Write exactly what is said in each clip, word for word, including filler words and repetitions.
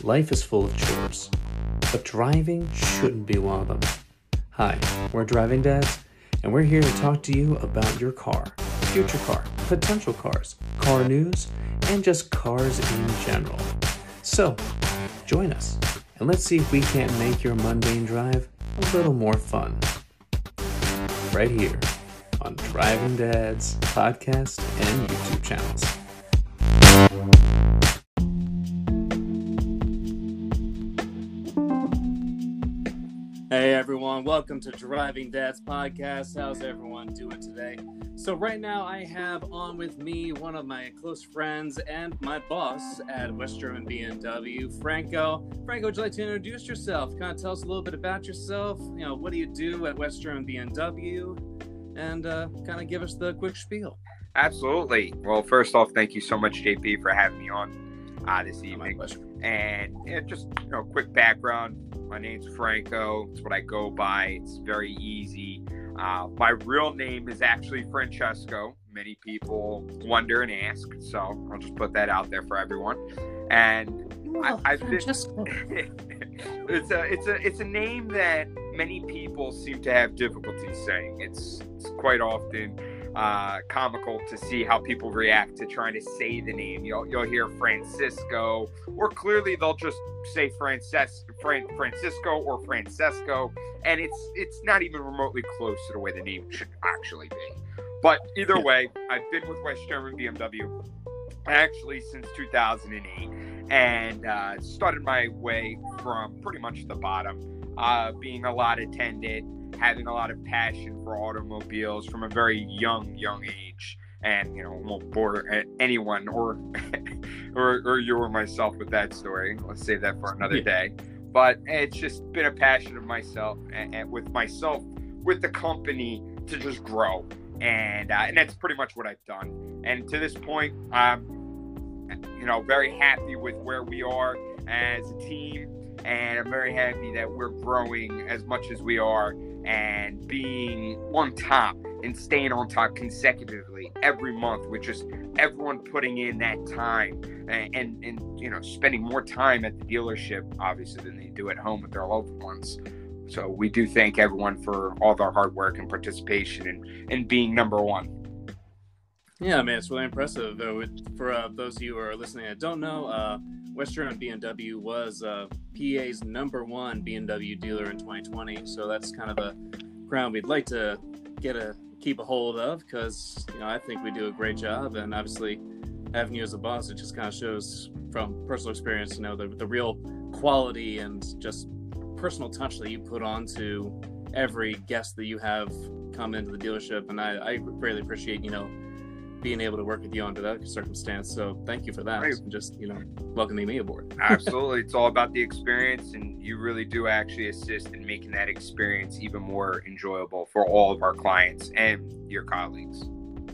Life is full of chores, but driving shouldn't be one of them. Hi, we're Driving Dads, and we're here to talk to you about your car, future car, potential cars, car news, and just cars in general. So, join us, and let's see if we can't make your mundane drive a little more fun. Right here on Driving Dads podcast and YouTube channels. Hey everyone, welcome to Driving Dads podcast. How's everyone doing today? So right now I have on with me one of my close friends and my boss at West German B M W, Franco. Franco, would you like to introduce yourself? Kind of tell us a little bit about yourself. You know, what do you do at West German B M W? And uh, kind of give us the quick spiel. Absolutely. Well, first off, thank you so much, J P, for having me on uh, this evening. My pleasure. And yeah, just you know, quick background. My name's Franco. It's what I go by. It's very easy. Uh, my real name is actually Francesco. Many people wonder and ask, so I'll just put that out there for everyone. And Oh, I, I've Francesco. been. it's a it's a it's a name that many people seem to have difficulty saying. It's, it's quite often uh, comical to see how people react to trying to say the name. You'll you'll hear Francisco, or clearly they'll just say Frances Fran, Francisco or Francesco, and it's it's not even remotely close to the way the name should actually be. But either way, I've been with West German B M W actually since two thousand eight, and uh, started my way from pretty much the bottom, uh, being a lot attendant, having a lot of passion for automobiles from a very young, young age. And, you know, won't bore anyone or, or or you or myself with that story. Let's save that for another Yeah. day. But it's just been a passion of myself and, and with myself, with the company, to just grow. And uh, and that's pretty much what I've done. And to this point, I'm, you know, very happy with where we are as a team. And I'm very happy that we're growing as much as we are and being on top and staying on top consecutively every month, with just everyone putting in that time and, and, and you know, spending more time at the dealership, obviously, than they do at home with their loved ones. So we do thank everyone for all their hard work and participation and, and being number one. Yeah, man, it's really impressive. Though, for uh, those of you who are listening that don't know, uh, West German B M W was uh, P A's number one B M W dealer in twenty twenty. So that's kind of a crown we'd like to get a keep a hold of, because you know I think we do a great job, and obviously having you as a boss, it just kind of shows from personal experience, you know, the the real quality and just personal touch that you put onto every guest that you have come into the dealership, and I, I greatly appreciate, you know, being able to work with you under that circumstance. So thank you for that. Right. And just, you know, welcoming me aboard. Absolutely. It's all about the experience, and you really do actually assist in making that experience even more enjoyable for all of our clients and your colleagues.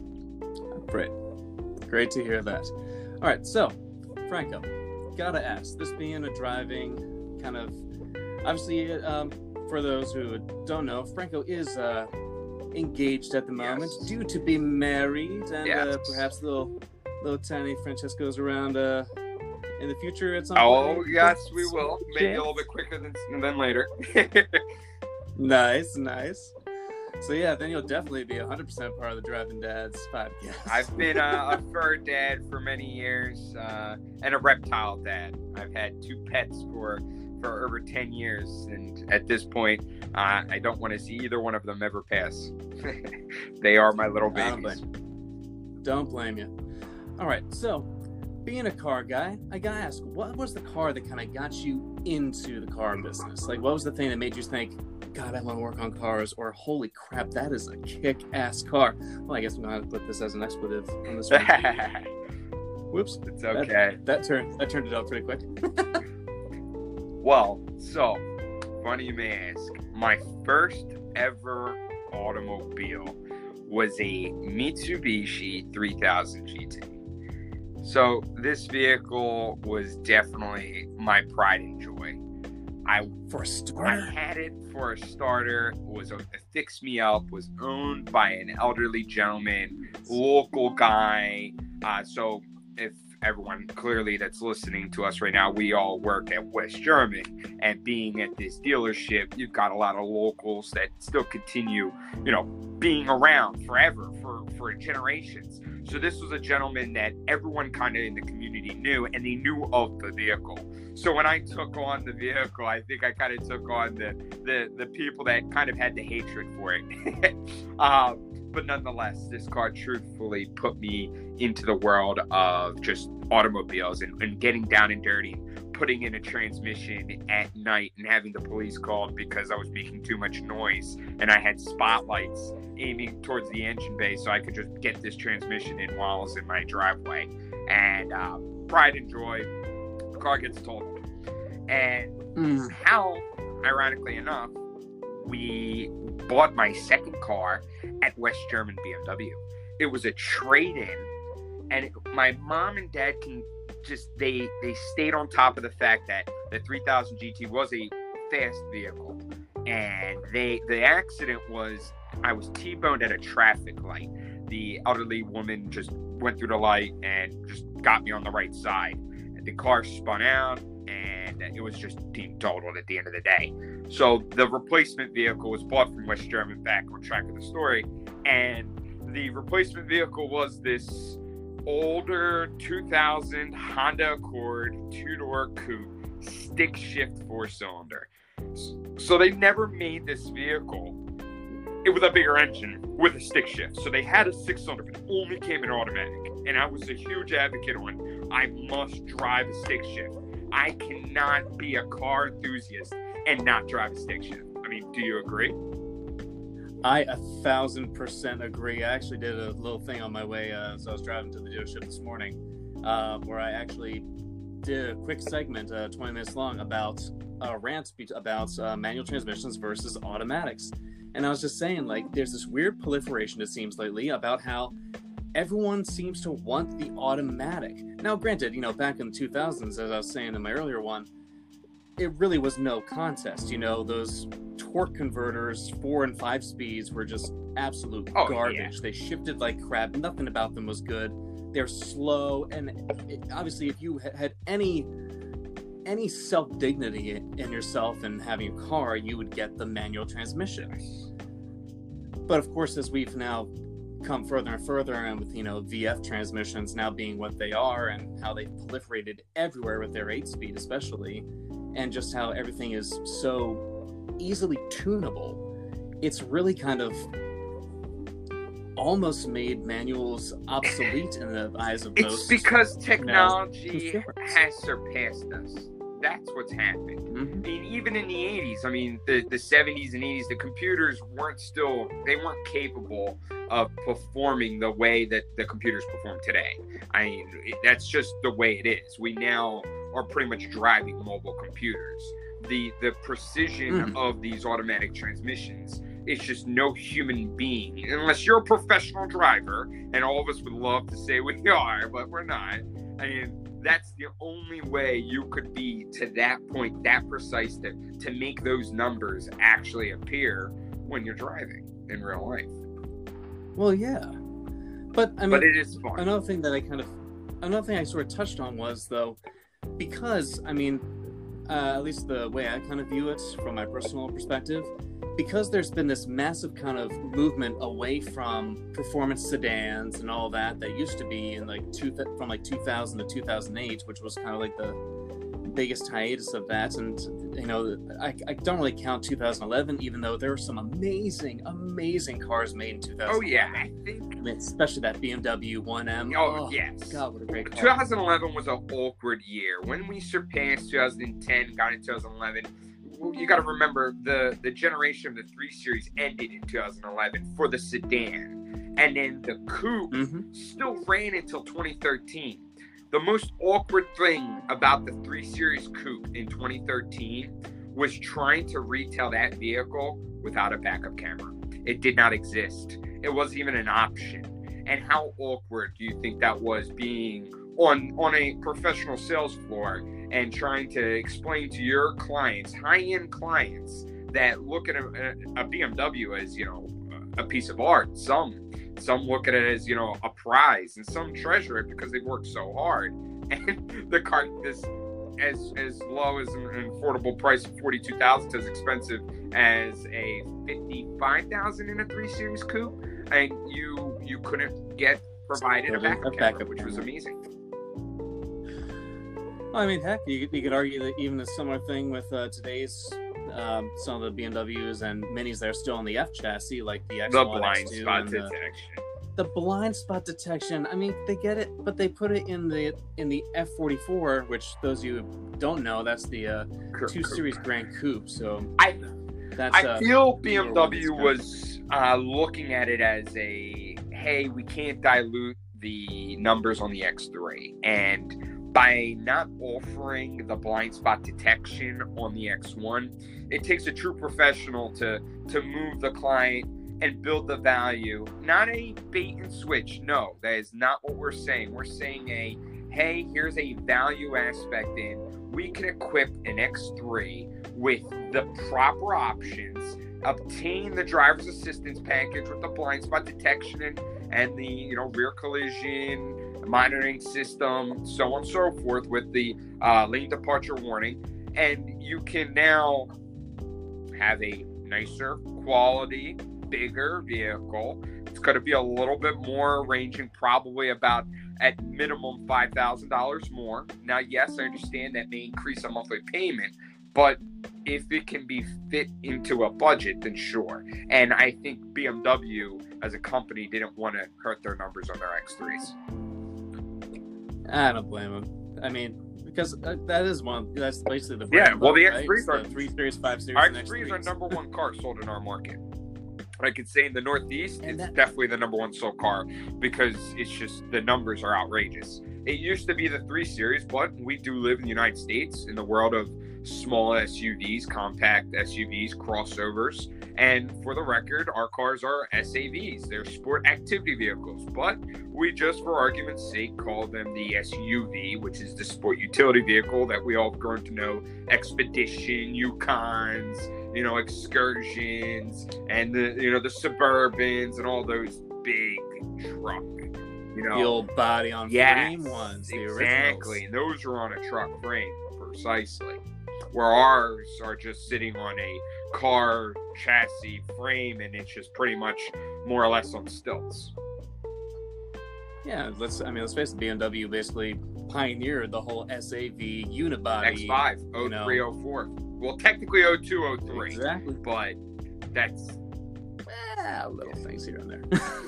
Great. Great to hear that. All right. So, Franco, gotta ask, this being a driving kind of, obviously, um, for those who don't know, Franco is uh, engaged at the moment, Yes. due to be married, and Yes. uh, perhaps little little tiny Francesco's around uh, in the future at some Oh, point. yes, we will. Maybe Yeah. a little bit quicker than, than later. Nice, nice. So yeah, then you'll definitely be one hundred percent part of the Driving Dads podcast. I've been a, a fur dad for many years uh, and a reptile dad. I've had two pets for for over ten years, and at this point, uh, I don't want to see either one of them ever pass. They are my little I don't babies. blame you. Don't blame you. All right, so being a car guy, I gotta ask, what was the car that kind of got you into the car business? Like, what was the thing that made you think, God, I want to work on cars, or holy crap, that is a kick-ass car? Well, I guess I'm gonna have to put this as an expletive on this one. Whoops. It's okay. That, that turned that turned it out pretty quick. Well, so, funny you may ask, my first ever automobile was a Mitsubishi three thousand G T. So, this vehicle was definitely my pride and joy. I For a I starter? had it for a starter. Was a, a fix me up. Was owned by an elderly gentleman, local guy. Uh, so if everyone clearly that's listening to us right now, we all work at West German, and being at this dealership, you've got a lot of locals that still continue, you know, being around forever for, for generations. So this was a gentleman that everyone kind of in the community knew, and they knew of the vehicle. So when I took on the vehicle, I think I kind of took on the, the, the people that kind of had the hatred for it. um, but nonetheless, this car truthfully put me into the world of just automobiles and, and getting down and dirty, and putting in a transmission at night and having the police called because I was making too much noise, and I had spotlights aiming towards the engine bay so I could just get this transmission in while I was in my driveway. And um, pride and joy, the car gets totaled. And mm. how, ironically enough, we bought my second car at West German B M W. It was a trade-in, and it, my mom and dad can just, they they stayed on top of the fact that the three thousand G T was a fast vehicle, and they the accident was, I was T-boned at a traffic light. The elderly woman just went through the light and just got me on the right side. The car spun out, and it was just deemed totaled at the end of the day. So the replacement vehicle was bought from West German, back on track of the story, and the replacement vehicle was this older two thousand Honda Accord two-door coupe, stick shift four-cylinder. So they never made this vehicle it with a bigger engine with a stick shift. So they had a six-cylinder, but it only came in automatic. And I was a huge advocate on, I must drive a stick shift. I cannot be a car enthusiast and not drive a stick shift. I mean, do you agree? I a thousand percent agree. I actually did a little thing on my way uh, as I was driving to the dealership this morning, uh, where I actually did a quick segment, uh, twenty minutes long, about uh, rants be- about uh, manual transmissions versus automatics. And I was just saying, like, there's this weird proliferation, it seems, lately about how everyone seems to want the automatic. Now, granted, you know, back in the two thousands, as I was saying in my earlier one, it really was no contest. You know, those torque converters, four and five speeds, were just absolute oh, garbage. Yeah. They shifted like crap. Nothing about them was good. They're slow, and it, obviously, if you had any any self-dignity in yourself and having a car, you would get the manual transmission. But of course, as we've now come further and further, and with, you know, V F transmissions now being what they are, and how they've proliferated everywhere with their eight-speed especially, and just how everything is so easily tunable, it's really kind of almost made manuals obsolete in the eyes of most. It's because technology, you know, has surpassed us. That's what's happened. Mm-hmm. I mean, even in the eighties, I mean, the, the seventies and eighties, the computers weren't still, they weren't capable of performing the way that the computers perform today. I mean, it, that's just the way it is. We now are pretty much driving mobile computers. The the precision mm-hmm. of these automatic transmissions, it's just no human being, unless you're a professional driver, and all of us would love to say we are, but we're not. I mean, that's the only way you could be to that point, that precise, to, to make those numbers actually appear when you're driving in real life. Well, yeah. But, I mean, but it is fun. Another thing that I kind of, another thing I sort of touched on was, though, because, I mean, uh, at least the way I kind of view it from my personal perspective, because there's been this massive kind of movement away from performance sedans and all that that used to be in like two th- from like two thousand to two thousand eight, which was kind of like the biggest hiatus of that. And, you know, I, I don't really count two thousand eleven, even though there were some amazing, amazing cars made in two thousand eleven. Oh, yeah, I think. I mean, especially that B M W one M. Oh, oh yes. God, what a great car. twenty eleven was an awkward year. When we surpassed two thousand ten, got into two thousand eleven, you got to remember the, the generation of the three series ended in two thousand eleven for the sedan. And then the coupe mm-hmm. still ran until twenty thirteen. The most awkward thing about the three series coupe in twenty thirteen was trying to retail that vehicle without a backup camera. It did not exist. It wasn't even an option. And how awkward do you think that was, being on, on a professional sales floor and trying to explain to your clients, high-end clients, that look at a, a B M W as, you know, a piece of art. Some Some look at it as, you know, a prize, and some treasure it because they've worked so hard. and the car this as as low as an affordable price of forty-two thousand dollars to as expensive as a fifty-five thousand dollars in a three series coupe, and you you couldn't get provided a backup, a backup camera, which was amazing. Well, I mean, heck, you, you could argue that even a similar thing with uh, today's um, some of the B M Ws and Minis that are still on the F chassis, like the X one, the blind X two, spot and detection. The, the blind spot detection. I mean, they get it, but they put it in the in the F forty-four, which those of you who don't know, that's the uh, two series Grand Coupe. So I that's, I uh, feel B M W was uh, looking at it as a, hey, we can't dilute the numbers on the X three, and by not offering the blind spot detection on the X one, it takes a true professional to to move the client and build the value. Not a bait and switch. No, that is not what we're saying. We're saying a, hey, here's a value aspect in. We can equip an X three with the proper options, obtain the driver's assistance package with the blind spot detection and, and the you know rear collision monitoring system, so on and so forth, with the uh, lane departure warning, and you can now have a nicer quality, bigger vehicle. It's going to be a little bit more, ranging probably about at minimum five thousand dollars more. Now, yes, I understand that may increase a monthly payment, but if it can be fit into a budget, then sure. And I think B M W as a company didn't want to hurt their numbers on their X threes. I don't blame them. I mean, because that is one. That's basically the yeah. Well, the X threes right? are the three series, five series. Our X threes are number one car sold in our market. I could say in the Northeast, and it's that, definitely the number one sold car because it's just the numbers are outrageous. It used to be the three series, but we do live in the United States in the world of small S U Vs, compact S U Vs, crossovers. And for the record, our cars are S A Vs. They're sport activity vehicles. But we just, for argument's sake, call them the S U V, which is the sport utility vehicle that we all have grown to know. Expedition, Yukons, you know, excursions, and the, you know, the Suburbans and all those big truck, you know. The old body on yes, frame ones. The exactly. Originals. Those are on a truck frame, precisely. Where ours are just sitting on a car chassis frame, and it's just pretty much more or less on stilts. Yeah, let's. I mean, let's face it. B M W basically pioneered the whole S A V unibody. X five, oh three, oh four. Well, technically oh two, oh three. Exactly. But that's well, little things here and there.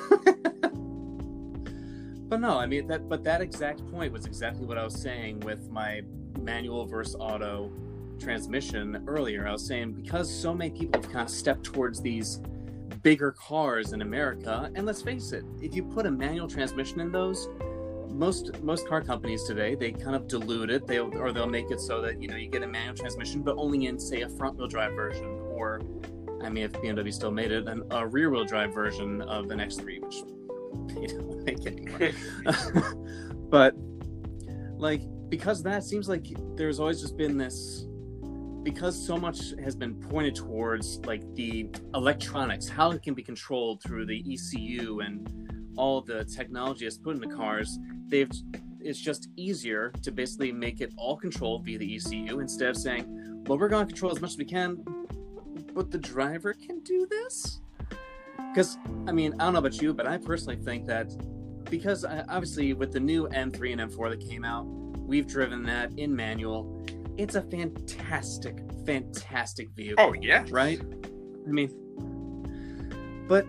But no, I mean that. But that exact point was exactly what I was saying with my manual versus auto transmission earlier. I was saying because so many people have kind of stepped towards these bigger cars in America, and let's face it, if you put a manual transmission in those, most most car companies today, they kind of dilute it, they'll or they'll make it so that you know you get a manual transmission, but only in say a front wheel drive version, or I mean if B M W still made it, an, a rear wheel drive version of an X three, which you don't make anymore. But like because of that, it seems like there's always just been this. Because so much has been pointed towards like the electronics, how it can be controlled through the E C U and all the technology that's put into cars, they've it's just easier to basically make it all controlled via the E C U instead of saying, well, we're going to control as much as we can, but the driver can do this? Because, I mean, I don't know about you, but I personally think that because I, obviously with the new M three and M four that came out, we've driven that in manual. It's a fantastic, fantastic vehicle. Oh, yeah. Right? I mean, but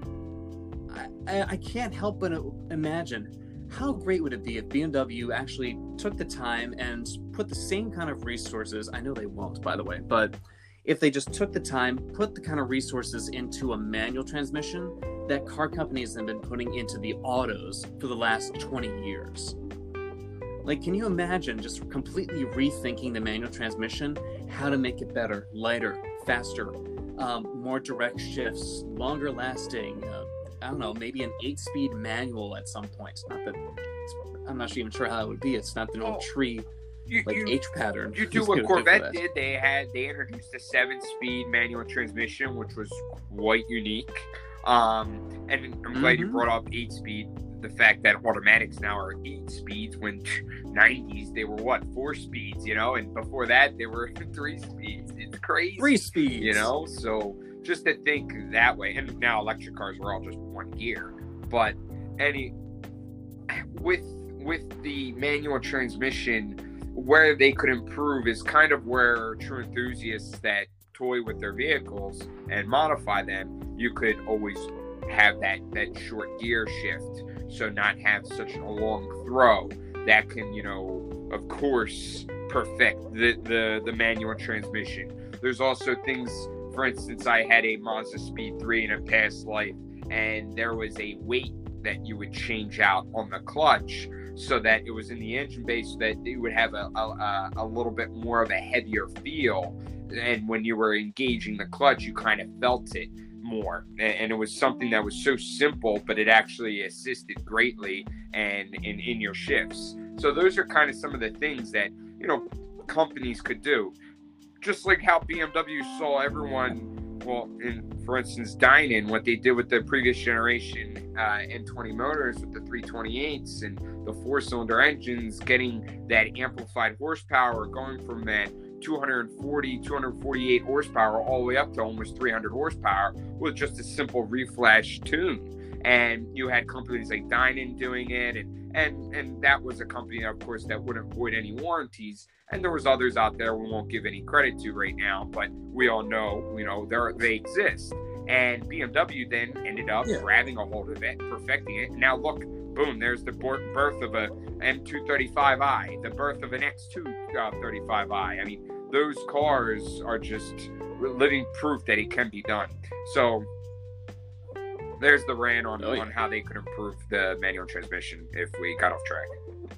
I, I, I can't help but imagine how great would it be if B M W actually took the time and put the same kind of resources. I know they won't, by the way, but if they just took the time, put the kind of resources into a manual transmission that car companies have been putting into the autos for the last twenty years. Like, can you imagine just completely rethinking the manual transmission, how to make it better, lighter, faster, um, more direct shifts, longer lasting, uh, I don't know, maybe an eight-speed manual at some point. Not that, I'm not even sure how it would be. It's not the old oh, tree, you, like you, H pattern. You do what Corvette did. They had, they introduced a seven-speed manual transmission, which was quite unique. Um, and I'm glad mm-hmm. you brought up eight-speed. the fact that automatics now are eight speeds when nineties they were what, four speeds, you know, and before that they were three speeds. It's crazy. Three speeds, you know. So just to think that way, and now electric cars are all just one gear. But any with with the manual transmission, where they could improve is kind of where true enthusiasts that toy with their vehicles and modify them, you could always have that that short gear shift, so not have such a long throw that can, you know, of course, perfect the the, the manual transmission. There's also things, for instance, I had a Mazda Speed three in a past life, and there was a weight that you would change out on the clutch so that it was in the engine bay, so that you would have a, a, a little bit more of a heavier feel. And when you were engaging the clutch, you kind of felt it more. And it was something that was so simple, but it actually assisted greatly and in, in your shifts. So those are kind of some of the things that, you know, companies could do. Just like how B M W saw everyone, well, in, for instance, Dynon, what they did with the previous generation uh, N twenty motors with the three twenty-eights and the four-cylinder engines, getting that amplified horsepower, going from that two forty, two forty-eight horsepower all the way up to almost three hundred horsepower with just a simple reflash tune. And you had companies like Dynon doing it, and and and that was a company, of course, that wouldn't void any warranties. And there was others out there we won't give any credit to right now, but we all know, you know, they they exist. And B M W then ended up yeah. grabbing a hold of it, perfecting it. And now look, boom, there's the birth of a M two thirty-five i, the birth of an X two thirty-five i. I mean, those cars are just living proof that it can be done. So there's the rant on, oh, yeah. on how they could improve the manual transmission if we got off track.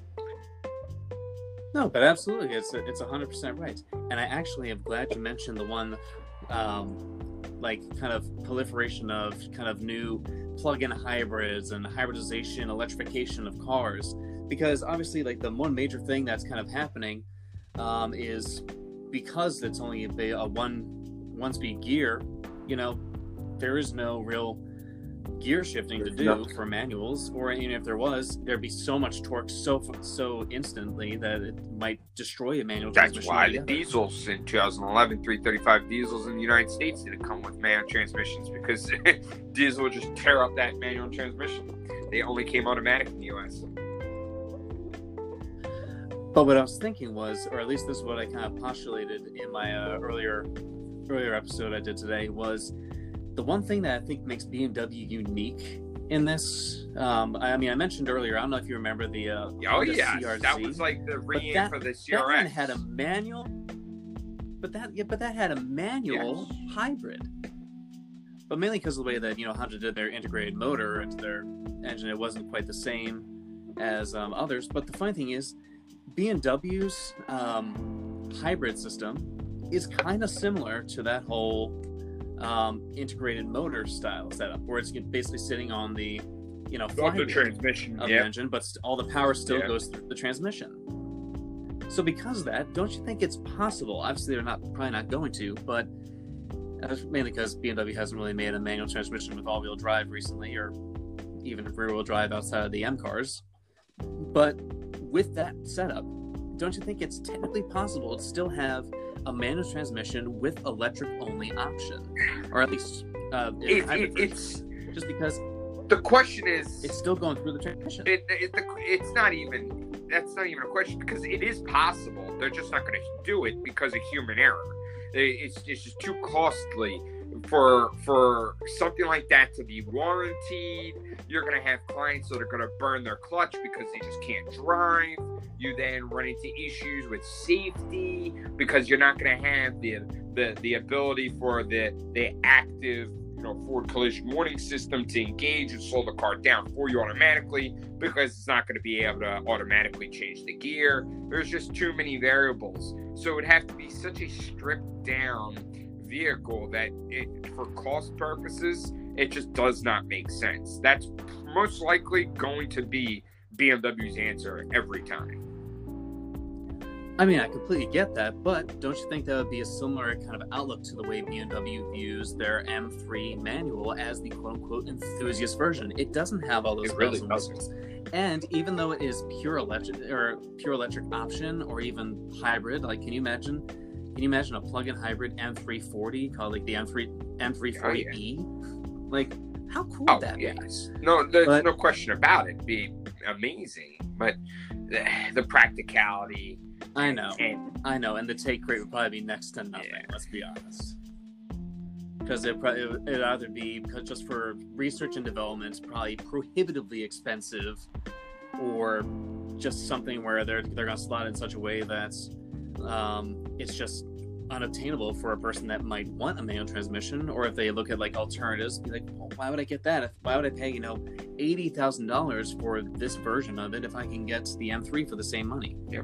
No, but absolutely, it's a, it's one hundred percent right. And I actually am glad you mentioned the one, um, like, kind of proliferation of kind of new plug-in hybrids and hybridization, electrification of cars. Because obviously, like, the one major thing that's kind of happening um, is because it's only a, a one, one-speed gear, you know, there is no real gear shifting to do for manuals, or even if there was, there'd be so much torque so so instantly that it might destroy a manual That's transmission. That's why the diesels in twenty eleven, three thirty-five diesels in the United States didn't come with manual transmissions, because diesel would just tear up that manual transmission. They only came automatic in the U S. But what I was thinking was, or at least this is what I kind of postulated in my uh, earlier earlier episode I did today, was the one thing that I think makes B M W unique in this. Um, I mean, I mentioned earlier, I don't know if you remember the uh, oh the yeah, C R Z, that was like the re-in for the C R X. That one had a manual, but that yeah, but that had a manual yes. hybrid. But mainly because of the way that, you know, Honda did their integrated motor into their engine, it wasn't quite the same as um, others. But the funny thing is, B M W's um, hybrid system is kind of similar to that whole um, integrated motor style setup, where it's basically sitting on the, you know, the transmission of yep. the engine, but st- all the power still yep. goes through the transmission. So because of that, don't you think it's possible? Obviously, they're not probably not going to, but that's mainly because B M W hasn't really made a manual transmission with all-wheel drive recently, or even rear-wheel drive outside of the M cars. But with that setup, don't you think it's technically possible to still have a manual transmission with electric-only option, or at least uh, it, it, it's just because the question is it's still going through the transmission. It, it, the, it's not even that's not even a question, because it is possible. They're just not going to do it because of human error. It's, it's just too costly for for something like that to be warranted. You're going to have clients that are going to burn their clutch because they just can't drive. You then run into issues with safety because you're not going to have the, the the ability for the the active, you know, Ford collision warning system to engage and slow the car down for you automatically, because it's not going to be able to automatically change the gear. There's just too many variables. So it would have to be such a stripped down vehicle that it, for cost purposes, it just does not make sense. That's most likely going to be B M W's answer every time. I mean, I completely get that, but don't you think that would be a similar kind of outlook to the way B M W views their M three manual as the quote-unquote enthusiast version? It doesn't have all those It really bells and whistles. And even though it is pure electric or pure electric option or even hybrid, like can you imagine can you imagine a plug-in hybrid M three forty called like the M three M three forty E? Oh, yeah. Like how cool oh, would that yes. be? No, there's but, no question about it. It'd be amazing, but the, the practicality. I know, and, I know, and the take rate would probably be next to nothing. Yeah. Let's be honest, because it probably it would either be just for research and development, probably prohibitively expensive, or just something where they're they're gonna slot in such a way that um, it's just unobtainable for a person that might want a manual transmission, or if they look at like alternatives, be like, well, why would I get that? If, why would I pay you know eighty thousand dollars for this version of it if I can get the M three for the same money? Yep.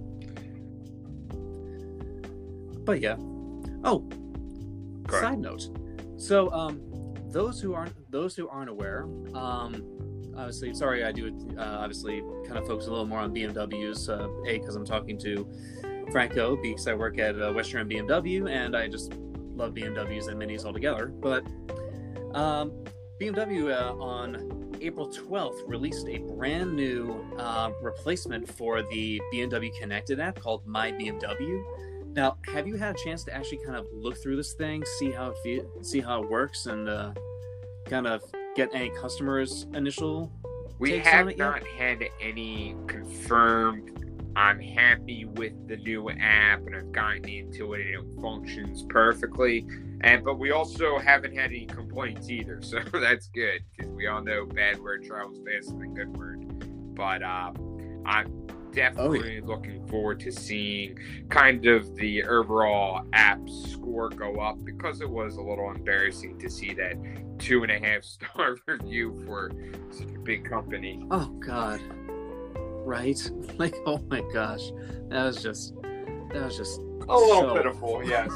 But yeah. Oh, side note. So, um, those who aren't those who aren't aware, um, obviously, sorry, I do uh, obviously kind of focus a little more on B M Ws. Uh, a, because I'm talking to Franco, because I work at uh, Western B M W, and I just love B M Ws and Minis altogether. But um, B M W uh, on April twelfth released a brand new uh, replacement for the B M W Connected app called My B M W. Now, have you had a chance to actually kind of look through this thing, see how it fe- see how it works, and uh, kind of get any customers' initial We takes have on it not yet? had any confirmed. I'm happy with the new app, and I've gotten into it, and it functions perfectly. And but we also haven't had any complaints either, so that's good because we all know bad word travels faster than good word. But uh, I'm definitely Oh, yeah. looking forward to seeing kind of the overall app score go up, because it was a little embarrassing to see that two and a half star review for such a big company. Oh God, right? Like, oh my gosh, that was just that was just A little so... pitiful, yes.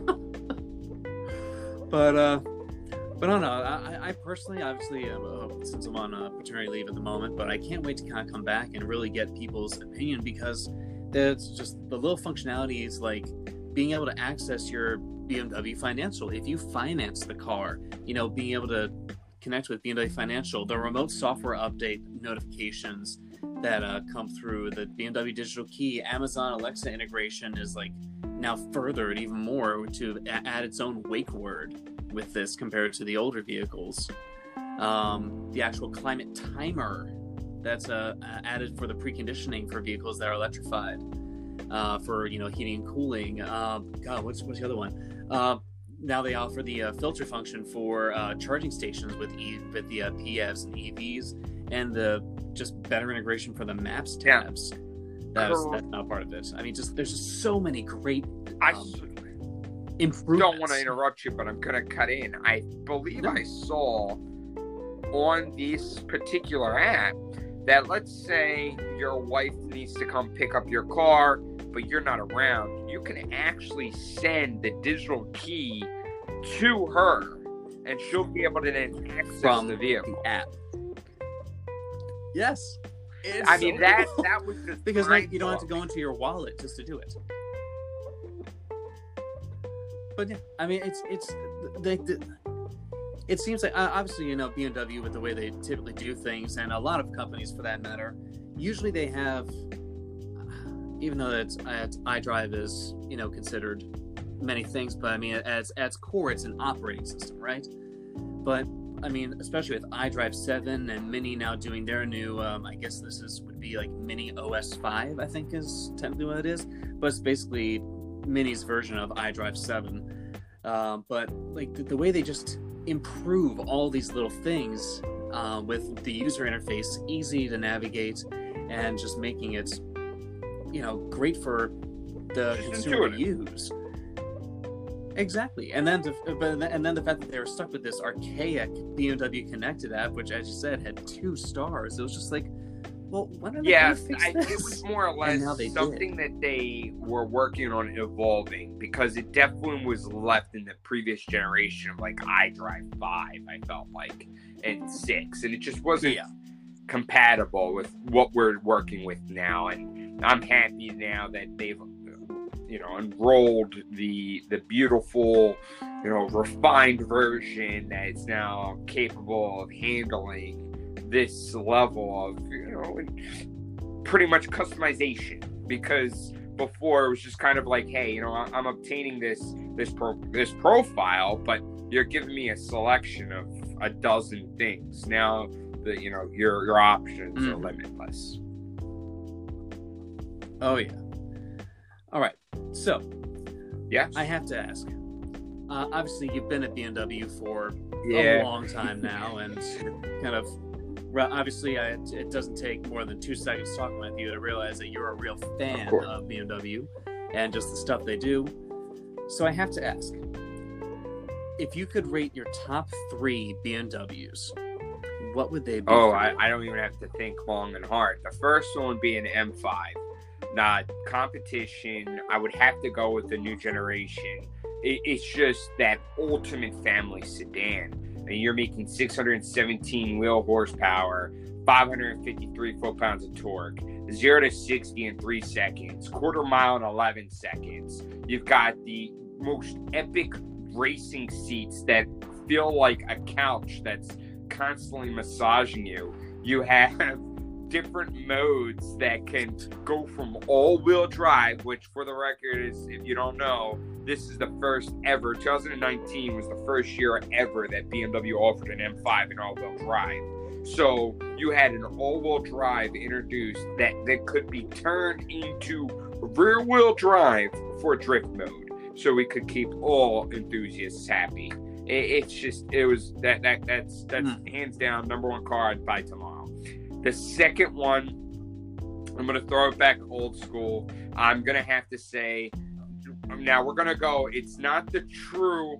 But uh, but I don't know. I, I personally, obviously, am, uh, since I'm on uh, paternity leave at the moment, but I can't wait to kind of come back and really get people's opinion, because that's just the little functionalities like being able to access your B M W Financial if you finance the car. You know, being able to connect with B M W Financial, the remote software update notifications that uh, come through, the B M W Digital Key, Amazon Alexa integration is like now furthered even more to add its own wake word with this compared to the older vehicles. Um, the actual climate timer that's uh, added for the preconditioning for vehicles that are electrified, uh, for you know heating and cooling. Uh, God, what's what's the other one? Uh, now they offer the uh, filter function for uh, charging stations with e- with the uh, P H E Vs and E Vs, and the just better integration for the Maps tabs. Yeah. That is, that's not part of it. I mean, just there's just so many great um, I improvements. don't want to interrupt you, but I'm going to cut in. I believe No. I saw on this particular app that, let's say your wife needs to come pick up your car, but you're not around. You can actually send the digital key to her, and she'll be able to then access From the vehicle. The app. Yes. It's I so mean, that cool. that was just because like, you don't have to mind-blowing. go into your wallet just to do it. But yeah, I mean, it's it's the, the, it seems like uh, obviously you know B M W with the way they typically do things, and a lot of companies for that matter, usually they have, even though it's, it's iDrive is you know considered many things, but I mean at its, at its core it's an operating system, right? But I mean, especially with iDrive seven and Mini now doing their new, um, I guess this is would be like Mini O S five, I think is technically what it is, but it's basically Mini's version of iDrive seven. Uh, but like the, the way they just improve all these little things uh, with the user interface, easy to navigate, and just making it, you know, great for the Just consumer to intuitive. use. Exactly, and then to, but and then the fact that they were stuck with this archaic B M W Connected app, which, as you said, had two stars. It was just like, well, when are they Yeah, going to fix I, this? it was more or And now less they something did. that they were working on evolving, because it definitely was left in the previous generation of like iDrive five, I felt like, and six, and it just wasn't Yeah. compatible with what we're working with now. And I'm happy now that they've, you know, enrolled the the beautiful, you know, refined version that's now capable of handling this level of, you know, pretty much customization. Because before it was just kind of like, hey, you know, I'm obtaining this this pro, this profile, but you're giving me a selection of a dozen things. Now, the you know, your your options mm. are limitless. Oh yeah. All right. So, yeah, I have to ask. Uh, obviously, you've been at B M W for yeah. a long time now, and kind of obviously, I, it doesn't take more than two seconds talking with you to realize that you're a real fan of, of B M W and just the stuff they do. So, I have to ask, if you could rate your top three B M Ws, what would they be? Oh, I, I don't even have to think long and hard. The first one would be an M five. Not competition. I would have to go with the new generation. It, it's just that ultimate family sedan. And you're making six hundred seventeen wheel horsepower, five hundred fifty-three foot-pounds of torque, zero to sixty in three seconds, quarter mile in eleven seconds. You've got the most epic racing seats that feel like a couch that's constantly massaging you. You have different modes that can go from all-wheel drive, which for the record is, if you don't know, this is the first ever, twenty nineteen was the first year ever that B M W offered an M five in all-wheel drive. So you had an all-wheel drive introduced that, that could be turned into rear-wheel drive for drift mode. So we could keep all enthusiasts happy. It, it's just, it was, that that that's, that's mm. hands down number one car I'd buy tomorrow. The second one, I'm going to throw it back old school. I'm going to have to say, now we're going to go, it's not the true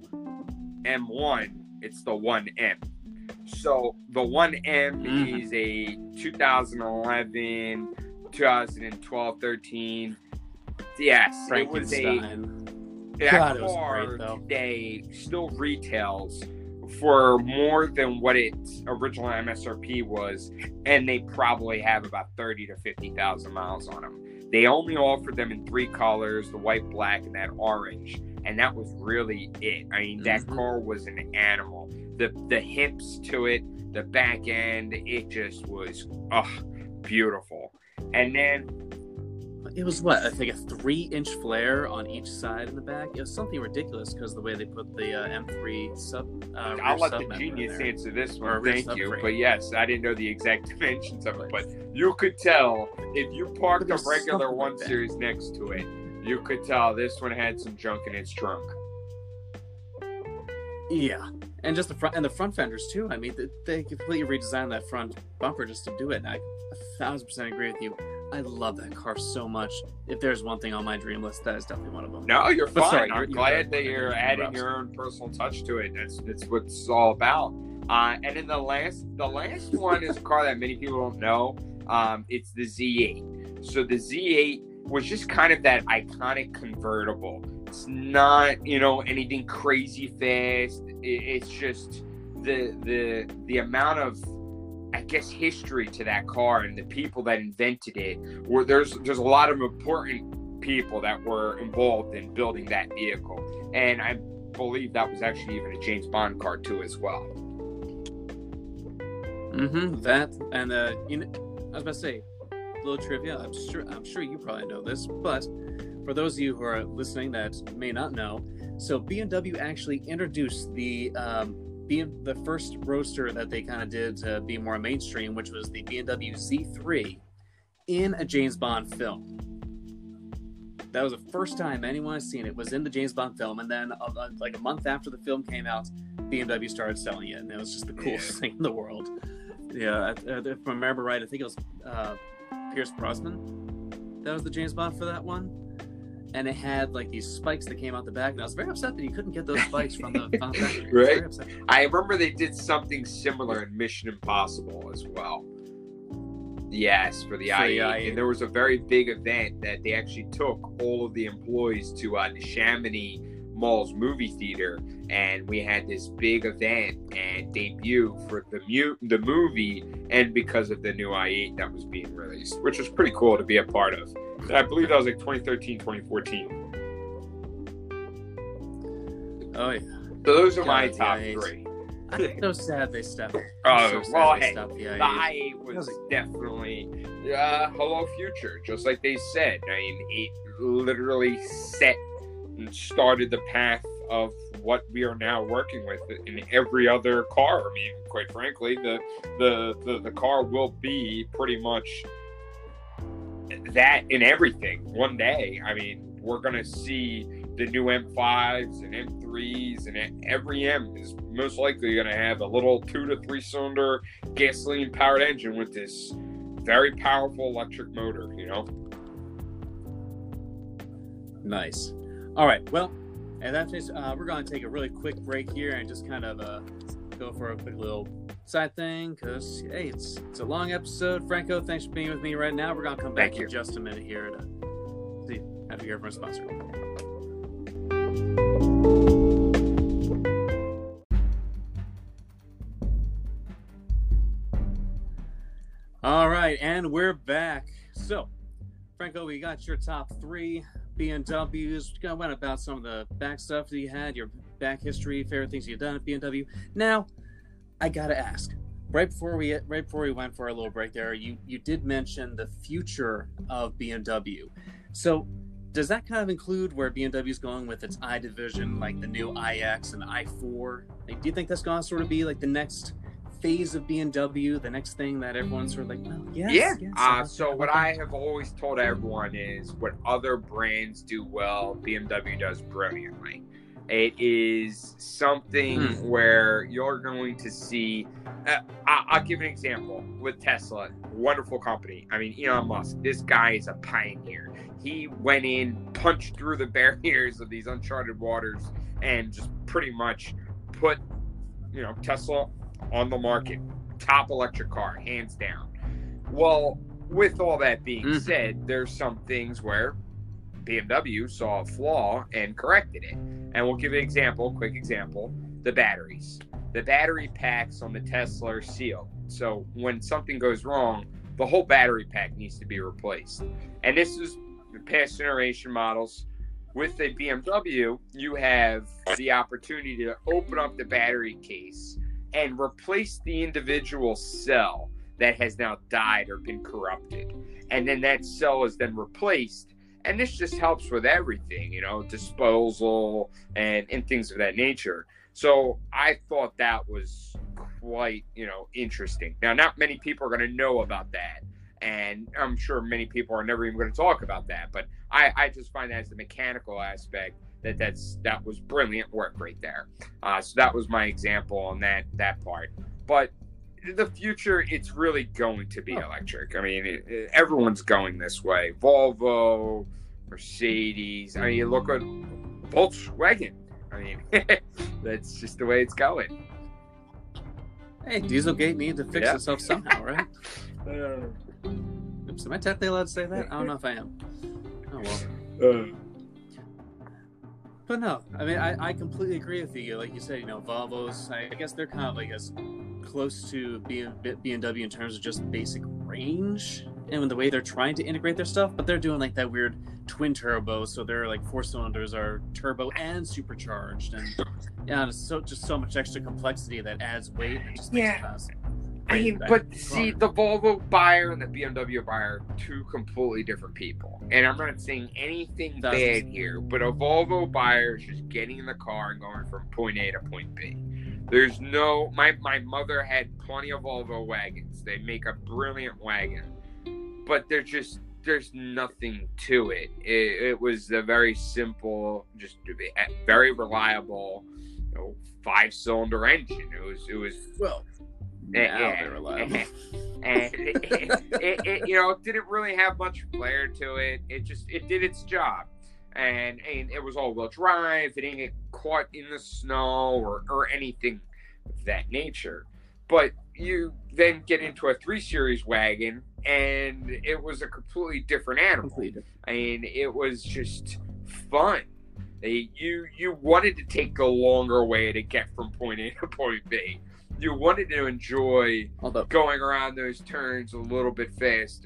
M one, it's the one M. So the one M mm. is a two thousand eleven, twenty twelve, thirteen. Yes, it was a, that God, car it was great, today still retails for more than what its original M S R P was, and they probably have about thirty to fifty thousand miles on them. They only offered them in three colors, the white, black, and that orange, and that was really it. I mean, that mm-hmm. car was an animal. The the hips to it, the back end, it just was, oh, beautiful. And then it was what, I think a three-inch flare on each side in the back. It was something ridiculous because the way they put the uh, M three sub. Uh, I'll let the genius answer this one. Thank you. Frame. But yes, I didn't know the exact dimensions of it. But you could tell if you parked a regular one like series next to it, you could tell this one had some junk in its trunk. Yeah, and just the front and the front fenders too. I mean, they completely redesigned that front bumper just to do it. And I a thousand percent agree with you. I love that car so much. If there's one thing on my dream list, that is definitely one of them. No, you're but fine. Sorry, I'm you're, glad you're, that you're adding your own personal touch to it. That's that's what it's all about. Uh, and then the last, the last one is a car that many people don't know. Um, it's the Z eight. So the Z eight was just kind of that iconic convertible. It's not, you know, anything crazy fast. It, it's just the the the amount of, I guess, history to that car and the people that invented it. Where there's there's a lot of important people that were involved in building that vehicle, and I believe that was actually even a James Bond car too, as well. Mm-hmm. That and uh, you know, I was about to say, a little trivia. I'm sure I'm sure you probably know this, but for those of you who are listening that may not know, so B M W actually introduced the. Um, Being the first roadster that they kind of did to be more mainstream, which was the B M W Z three, in a James Bond film. That was the first time anyone has seen it, was in the James Bond film, and then uh, like a month after the film came out, B M W started selling it, and it was just the coolest yeah. thing in the world. Yeah, if I remember right, I think it was uh, Pierce Brosnan that was the James Bond for that one. And it had like these spikes that came out the back, and I was very upset that you couldn't get those spikes from the factory. Right. I remember they did something similar in Mission Impossible as well. Yes, for the, for I eight. the I eight. And there was a very big event that they actually took all of the employees to uh, the Chamonix Mall's movie theater, and we had this big event and debut for the mu- the movie, and because of the new I eight that was being released, which was pretty cool to be a part of. I believe that was like twenty thirteen, twenty fourteen. Oh yeah. So those are God, my the top I eight. three. I'm so sad they stopped. Oh, I'm so well, sad they hey, stopped the the I eight. I eight was definitely uh, hello future, just like they said. I mean, it literally set and started the path of what we are now working with in every other car. I mean, quite frankly, the the the, the car will be pretty much that in everything one day. I mean, we're gonna see the new M fives and M threes, and every M is most likely going to have a little two to three cylinder gasoline powered engine with this very powerful electric motor, you know? Nice. All right. Well, in that case, uh, we're going to take a really quick break here and just kind of uh, go for a quick little side thing because, hey, it's it's a long episode. Franco, thanks for being with me right now. We're going to come back Thank in you. just a minute here to see after you hear from our sponsor. All right, and we're back. So, Franco, we got your top three B M Ws. We went about some of the back stuff that you had, your back history, favorite things you've done at B M W. Now, I gotta ask. Right before we right before we went for a little break there, you you did mention the future of B M W. So, does that kind of include where B M W is going with its I division, like the new I X and I four? Like, do you think that's going to sort of be like the next phase of B M W, the next thing that everyone's sort of like, well, yes, yeah. yes, Uh, uh, so what okay. I have always told everyone is what other brands do well, B M W does brilliantly. It is something Hmm. where you're going to see. Uh, I- I'll give an example with Tesla. Wonderful company. I mean, Elon Musk. This guy is a pioneer. He went in, punched through the barriers of these uncharted waters, and just pretty much put, you know, Tesla on the market. Top electric car, hands down. Well, with all that being Mhm. said, there's some things where B M W saw a flaw and corrected it. And we'll give an example, quick example, the batteries. The battery packs on the Tesla are sealed. So when something goes wrong, the whole battery pack needs to be replaced. And this is the past generation models. With a B M W, you have the opportunity to open up the battery case and replace the individual cell that has now died or been corrupted. And then that cell is then replaced. And this just helps with everything, you know, disposal and, and things of that nature. So I thought that was quite, you know, interesting. Now, not many people are going to know about that. And I'm sure many people are never even going to talk about that. But I, I just find that as the mechanical aspect that that's that was brilliant work right there. Uh, so that was my example on that that part. But the future, it's really going to be electric. I mean, it, it, everyone's going this way. Volvo, Mercedes. I mean, you look at Volkswagen. I mean, that's just the way it's going. Hey, Dieselgate needs to fix Yeah. itself somehow, right? Uh, Oops, am I technically allowed to say that? I don't know if I am. Oh well. uh, But no, I mean, I, I completely agree with you. Like you said, you know, Volvos, I guess they're kind of like as close to B M W in terms of just basic range and the way they're trying to integrate their stuff, but they're doing like that weird twin turbo, so their like four cylinders are turbo and supercharged, and yeah, and it's so just so much extra complexity that adds weight and just makes Yeah. it fast. I mean, but see, the Volvo buyer and the B M W buyer are two completely different people. And I'm not saying anything Thousands. bad here, but a Volvo buyer is just getting in the car and going from point A to point B. There's no, my, my mother had plenty of Volvo wagons. They make a brilliant wagon, but they're just, there's nothing to it. It, it was a very simple, just very reliable, you know, five cylinder engine. It was, it was, well, yeah, now they're reliable. and it, it, it, it, you know, it didn't really have much flair to it. It just, it did its job. And, and it was all-wheel drive. It didn't get caught in the snow or, or anything of that nature. But you then get into a three series wagon, and it was a completely different animal. Completely. I mean, it was just fun. They, you you wanted to take the longer way to get from point A to point B. You wanted to enjoy Although, going around those turns a little bit faster.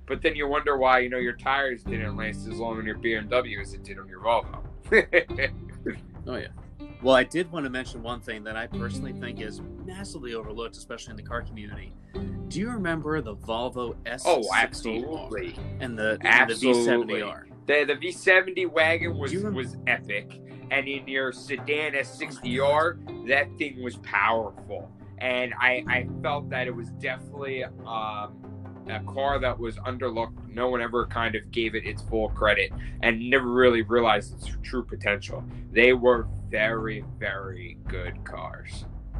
But then you wonder why, you know, your tires didn't last as long on your B M W as it did on your Volvo. Oh, yeah. Well, I did want to mention one thing that I personally think is massively overlooked, especially in the car community. Do you remember the Volvo S sixty Oh, absolutely. and the, and Absolutely. the V seventy R? The, the V seventy wagon was, You rem- was epic. And in your sedan S sixty R, that thing was powerful. And I, I felt that it was definitely um, a car that was underlooked. No one ever kind of gave it its full credit and never really realized its true potential. They were very, very good cars.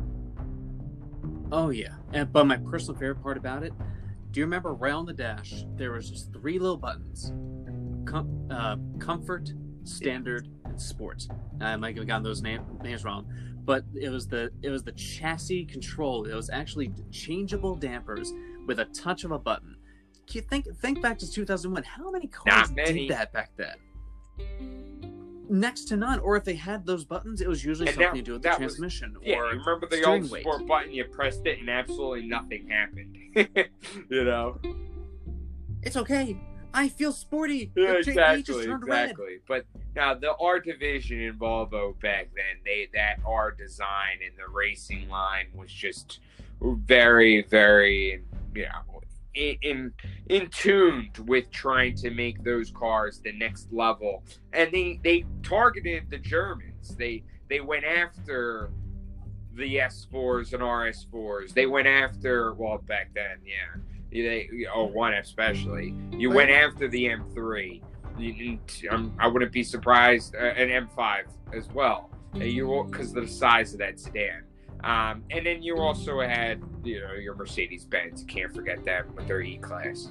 Oh, yeah. And, but my personal favorite part about it, do you remember right on the dash, there was just three little buttons. Com- uh, comfort, standard, and sport. I might have gotten those name- names wrong. But it was the it was the chassis control. It was actually changeable dampers with a touch of a button. Can you think think back to two thousand one. How many cars Not many. did that back then? Next to none. Or if they had those buttons, it was usually And something that- to do with the that was- transmission. Yeah, or you remember the steering old weight. sport button? You pressed it and absolutely nothing happened. You know? It's okay. I feel sporty. Yeah, The J D just exactly, turned red. exactly. But now the R division in Volvo back then, they that R design and the racing line was just very, very, you know, in in, in tuned with trying to make those cars the next level. And they they targeted the Germans. They they went after the S fours and R S fours. They went after, well, back then, yeah. They, oh, one especially. You went after the M three. You, um, I wouldn't be surprised. Uh, an M five as well. Uh, you because of the size of that sedan. Um, and then you also had, you know, your Mercedes Benz. Can't forget them with their E Class.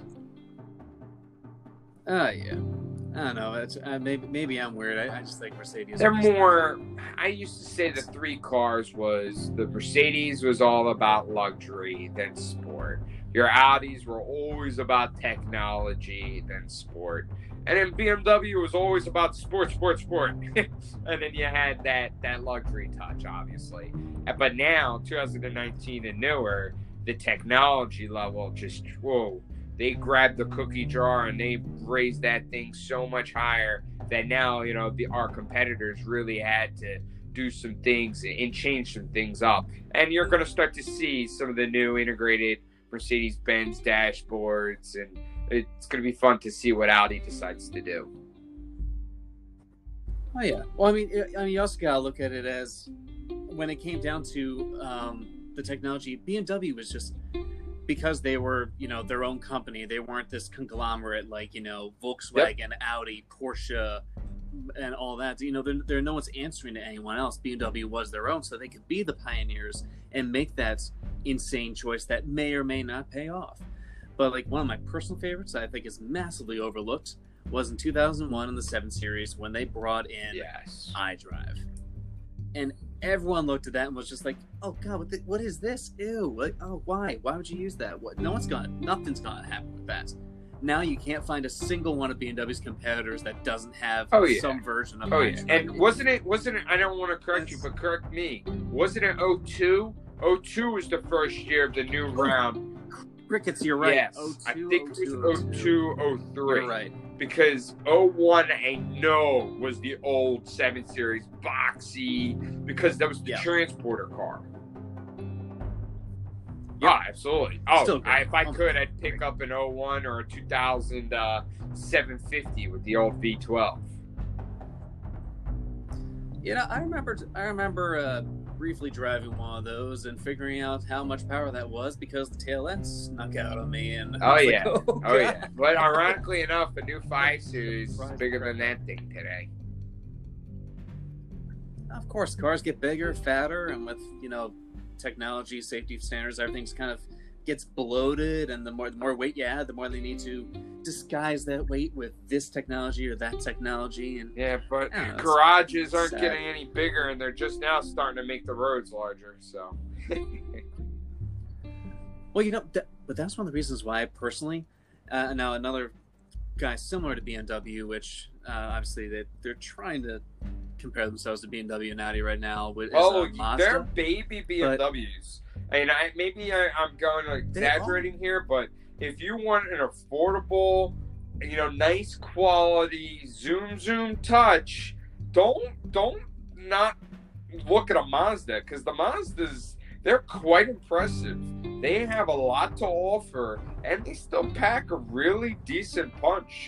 Oh, yeah. I don't know. It's, uh, maybe maybe I'm weird. I, I just think Mercedes. They're are just- more. I used to say the three cars was the Mercedes was all about luxury, then sport. Your Audis were always about technology, then sport. And then B M W was always about sport, sport, sport. And then you had that, that luxury touch, obviously. But now, twenty nineteen and newer, the technology level just, whoa. They grabbed the cookie jar and they raised that thing so much higher that now, you know, the, our competitors really had to do some things and change some things up. And you're going to start to see some of the new integrated Mercedes-Benz dashboards, and it's going to be fun to see what Audi decides to do. Oh yeah. Well, I mean, I mean, you also gotta look at it as when it came down to um, the technology. B M W was just because they were, you know, their own company. They weren't this conglomerate like, you know, Volkswagen, yep. Audi, Porsche, and all that. You know, they're, they're no one's answering to anyone else. B M W was their own, so they could be the pioneers and make that insane choice that may or may not pay off. But like one of my personal favorites that I think is massively overlooked was in two thousand one in the seven series when they brought in yes. iDrive. And everyone looked at that and was just like, oh God, what, the, what is this? Ew. Like, oh, why? Why would you use that? What? No one's gonna, nothing's gonna happen with that. Now you can't find a single one of B M W's competitors that doesn't have oh, yeah. some version of Oh iDrive. yeah. And wasn't it, wasn't it, I don't want to correct That's, you, but correct me. Wasn't it oh two? oh two was the first year of the new round. Crickets, you're right. Yes, oh two, I think it was oh two, oh three. You're right. Because oh one, I know, was the old seven series boxy, because that was the yeah. transporter car. Yep. Yeah, absolutely. Oh, I, if I oh, could, I'd pick up an oh one or a two thousand uh, seven fifty with the old V twelve. You know, I remember, I remember uh, briefly driving one of those and figuring out how much power that was because the tail end snuck out on me. And oh like, yeah, oh, oh yeah. But ironically enough, the new five series is bigger than that thing today. Of course, cars get bigger, fatter, and with, you know, technology, safety standards, everything's kind of gets bloated, and the more the more weight you add, the more they need to disguise that weight with this technology or that technology. And yeah, but know, garages aren't sad. getting any bigger, and they're just now starting to make the roads larger. So, well, you know, that, but that's one of the reasons why I personally, uh, now another guy similar to B M W, which uh, obviously they they're trying to compare themselves to B M W and Audi right now. With oh, uh, Mazda, they're baby B M Ws. but, I mean, I, maybe I, I'm going like, exaggerating here, but if you want an affordable, you know, nice quality zoom zoom touch, don't don't not look at a Mazda, because the Mazdas, they're quite impressive. They have a lot to offer, and they still pack a really decent punch.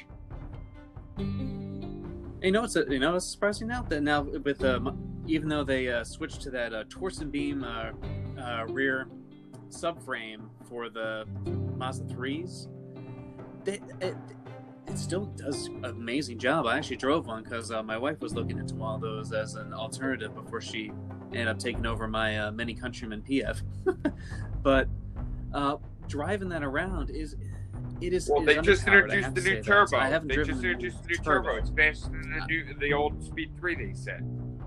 You know what's you know what's surprising now that now with uh, even though they uh, switched to that uh, torsion beam uh, uh, rear subframe for the Mazda threes, they, it, it still does an amazing job. I actually drove one because uh, my wife was looking into one of those as an alternative before she ended up taking over my uh, Mini Countryman P F. But uh, driving that around is it is. Well, it they is just underpowered, introduced the new that. turbo. I haven't they driven just introduced the new turbo. turbo. It's faster than the new, the old Speed three. They said.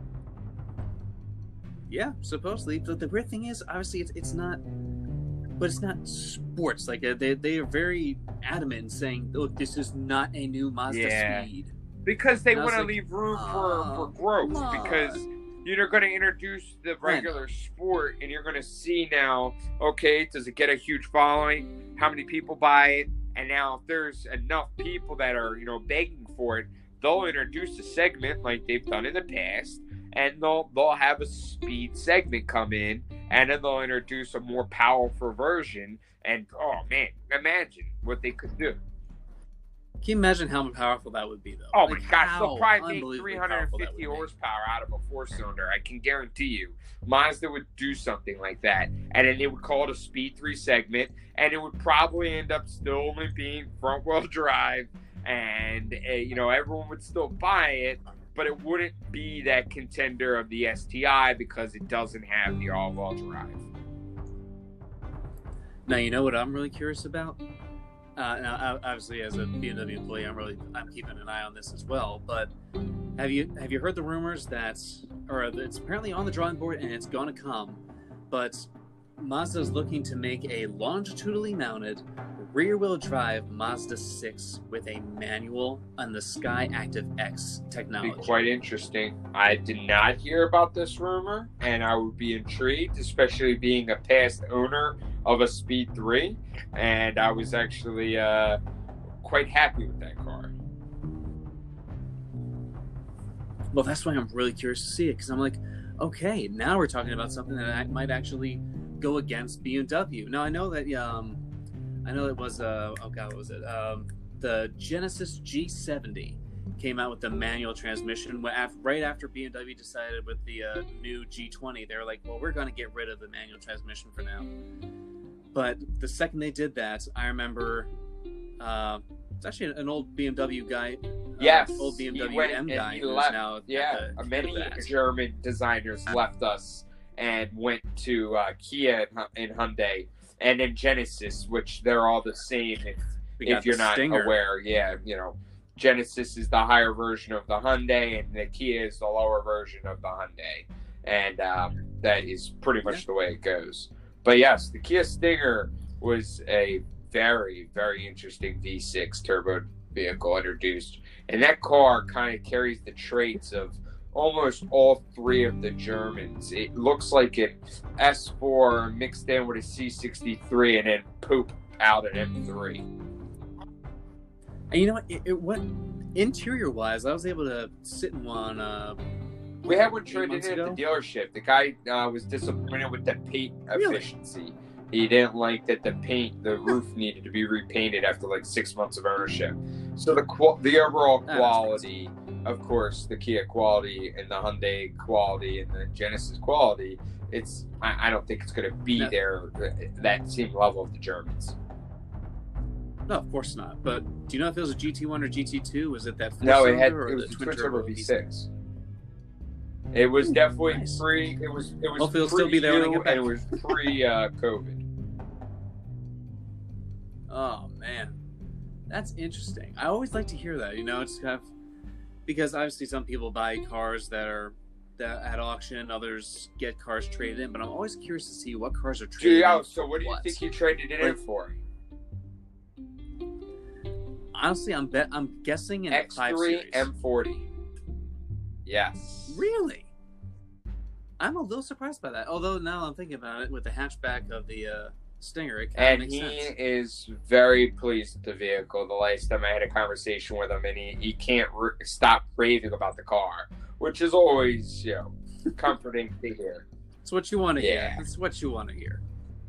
Yeah, supposedly. But the weird thing is, obviously, it's it's not. But it's not sports. Like uh, they they are very adamant in saying, "Look, this is not a new Mazda Yeah. Speed." Because they And I was want to like, leave room oh, for, for growth. come Because on. you're going to introduce the regular sport, and you're going to see now, okay, does it get a huge following? How many people buy it? And now if there's enough people that are, you know, begging for it, they'll introduce a segment like they've done in the past, and they'll they'll have a speed segment come in, and then they'll introduce a more powerful version. And oh man, imagine what they could do. Can you imagine how powerful that would be, though? Oh Like, my gosh, how they'll probably make unbelievably three hundred powerful that fifty would be. horsepower out of a four-cylinder. I can guarantee you. Mazda would do something like that, and then they would call it a Speed three segment, and it would probably end up still only being front-wheel drive, and uh, you know, everyone would still buy it, but it wouldn't be that contender of the S T I because it doesn't have the all-wheel drive. Now, you know what I'm really curious about? Uh, now, obviously, as a B M W employee, I'm really I'm keeping an eye on this as well. But have you have you heard the rumors that, or it's apparently on the drawing board and it's going to come, but Mazda is looking to make a longitudinally mounted rear-wheel drive Mazda six with a manual on the Sky Active X technology. Be quite interesting. I did not hear about this rumor, and I would be intrigued, especially being a past owner of a Speed three, and I was actually uh, quite happy with that car. Well, that's why I'm really curious to see it, because I'm like, okay, now we're talking about something that might actually go against B M W. Now, I know that um, I know it was uh, oh god, what was it? Um, the Genesis G seventy came out with the manual transmission right after B M W decided with the uh, new G twenty. They were like, well, we're going to get rid of the manual transmission for now. But the second they did that, I remember uh, it's actually an old B M W guy. Yes, uh, old B M W he went M and guy he who's left. now at Yeah, the, many at that. German designers left us and went to uh, Kia and Hyundai, and then Genesis, which they're all the same if, if you're not Stinger. aware. Yeah, you know, Genesis is the higher version of the Hyundai, and the Kia is the lower version of the Hyundai, and um, that is pretty much Yeah. the way it goes. But yes, the Kia Stinger was a very, very interesting V six turbo vehicle introduced, and that car kind of carries the traits of almost all three of the Germans. It looks like an S four mixed in with a C sixty-three and then poop out an M three. And you know what? It, it went interior wise. I was able to sit in one. Uh, We had one eight traded months in ago. at the dealership. The guy uh, was disappointed with the paint Really? efficiency. He didn't like that the paint, the roof needed to be repainted after like six months of ownership. So the qual- the overall That quality, of course, the Kia quality and the Hyundai quality and the Genesis quality, it's I, I don't think it's going to be No. there that same level of the Germans. No, of course not. But do you know if it was a G T one or G T two? Was it that four No, it had cylinder or it was the the twin turbo V V six. It was Ooh, definitely nice. pre. It was it was Hopefully it'll still be there when I get pre-U, and it back. was pre uh, COVID. Oh man, that's interesting. I always like to hear that. You know, it's kind of because obviously some people buy cars that are that at auction, others get cars traded in. But I'm always curious to see what cars are traded Gee, oh, in. so for what do you what. think you traded it in for? Honestly, I'm bet I'm guessing in X the five three series. M forty. Yes. Really? I'm a little surprised by that. Although now I'm thinking about it with the hatchback of the uh, Stinger. It And makes he sense. is very pleased with the vehicle. The last time I had a conversation with him, and he, he can't re- stop raving about the car, which is always, you know, comforting to hear. It's what you want to Yeah. hear. It's what you want to hear.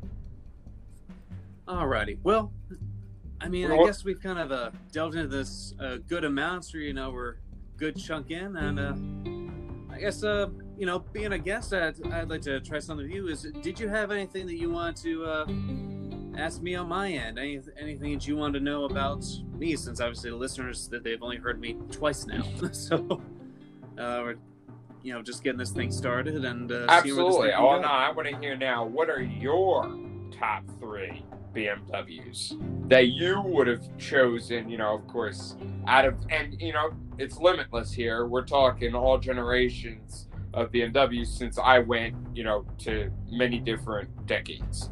Alrighty. Well, I mean, I Well- guess we've kind of uh, delved into this a uh, good amount, so you know we're a good chunk in, and uh, I guess uh, you know, being a guest, I'd, I'd like to try something with you. Is did you have anything that you want to uh, ask me on my end? Any, anything that you want to know about me? Since obviously the listeners that they've only heard me twice now, so uh, we're you know just getting this thing started and uh, seeing where this Absolutely. thing can Oh, go. no, I want to hear now, what are your top three B M Ws that you would have chosen, you know, of course, out of, and, you know, it's limitless here. We're talking all generations of B M Ws since I went, you know, to many different decades.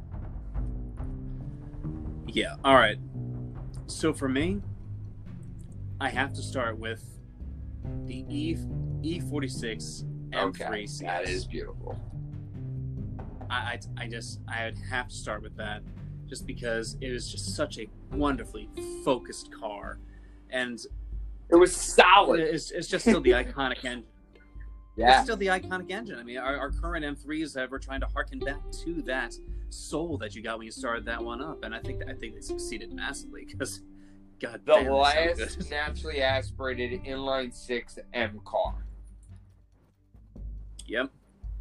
Yeah. All right. So for me, I have to start with the E E forty-six M three Okay, C S. that is beautiful. I, I I just I would have to start with that, just because it was just such a wonderfully focused car, and It was solid. it's it's just still the iconic engine. Yeah. It's still the iconic engine. I mean, our, our current M threes ever trying to harken back to that soul that you got when you started that one up, and I think I think they succeeded massively because, God The damn, it last sounds good. naturally aspirated inline six M car. Yep.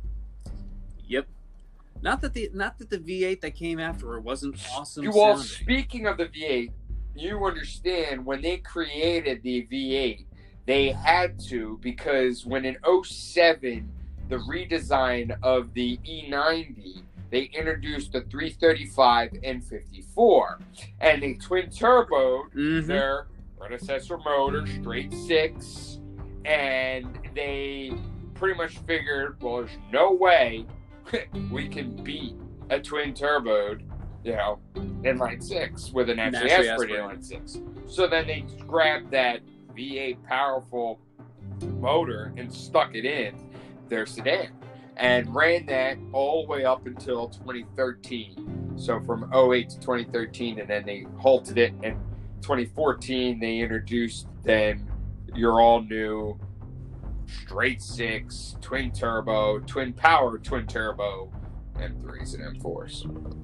Yep. Not that the not that the V eight that came after wasn't awesome Well, sounding. speaking of the V eight, you understand when they created the V eight, they had to, because when in oh seven, the redesign of the E ninety, they introduced the three thirty-five N fifty-four, and they twin turboed Mhm. their predecessor motor, straight six, and they pretty much figured, well, there's no way we can beat a twin turboed, you know, inline six with an naturally Naturally aspirated aspirated. inline six. So then they grabbed that V eight powerful motor and stuck it in their sedan and ran that all the way up until twenty thirteen. So from oh eight to twenty thirteen, and then they halted it. In twenty fourteen, they introduced then your all new straight six, twin turbo, twin power, twin turbo M threes and M fours.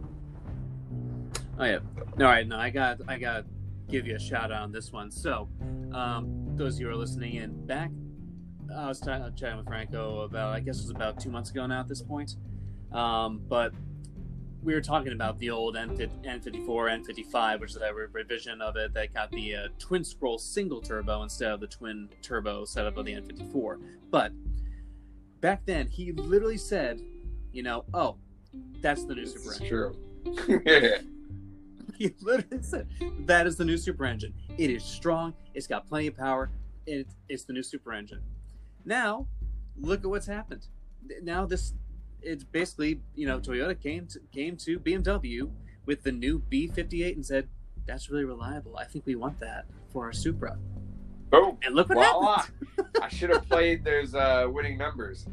Oh yeah. All right. No, I got I got to give you a shout out on this one. So, um, those of you who are listening in, back I was t- chatting with Franco about I guess it was about two months ago now at this point, um, but we were talking about the old N fifty-four, N fifty-five, which is a re- revision of it that got the uh, twin scroll single turbo instead of the twin turbo setup of the N fifty-four. But back then, he literally said, you know, oh, that's the new This super is engine. true. He literally said, that is the new super engine. It is strong. It's got plenty of power. It, it's the new super engine. Now, look at what's happened. Now this, it's basically, you know, Toyota came to, came to B M W with the new B fifty-eight and said, that's really reliable. I think we want that for our Supra. Boom. And look what Voila. happened. I should have played those uh, winning numbers.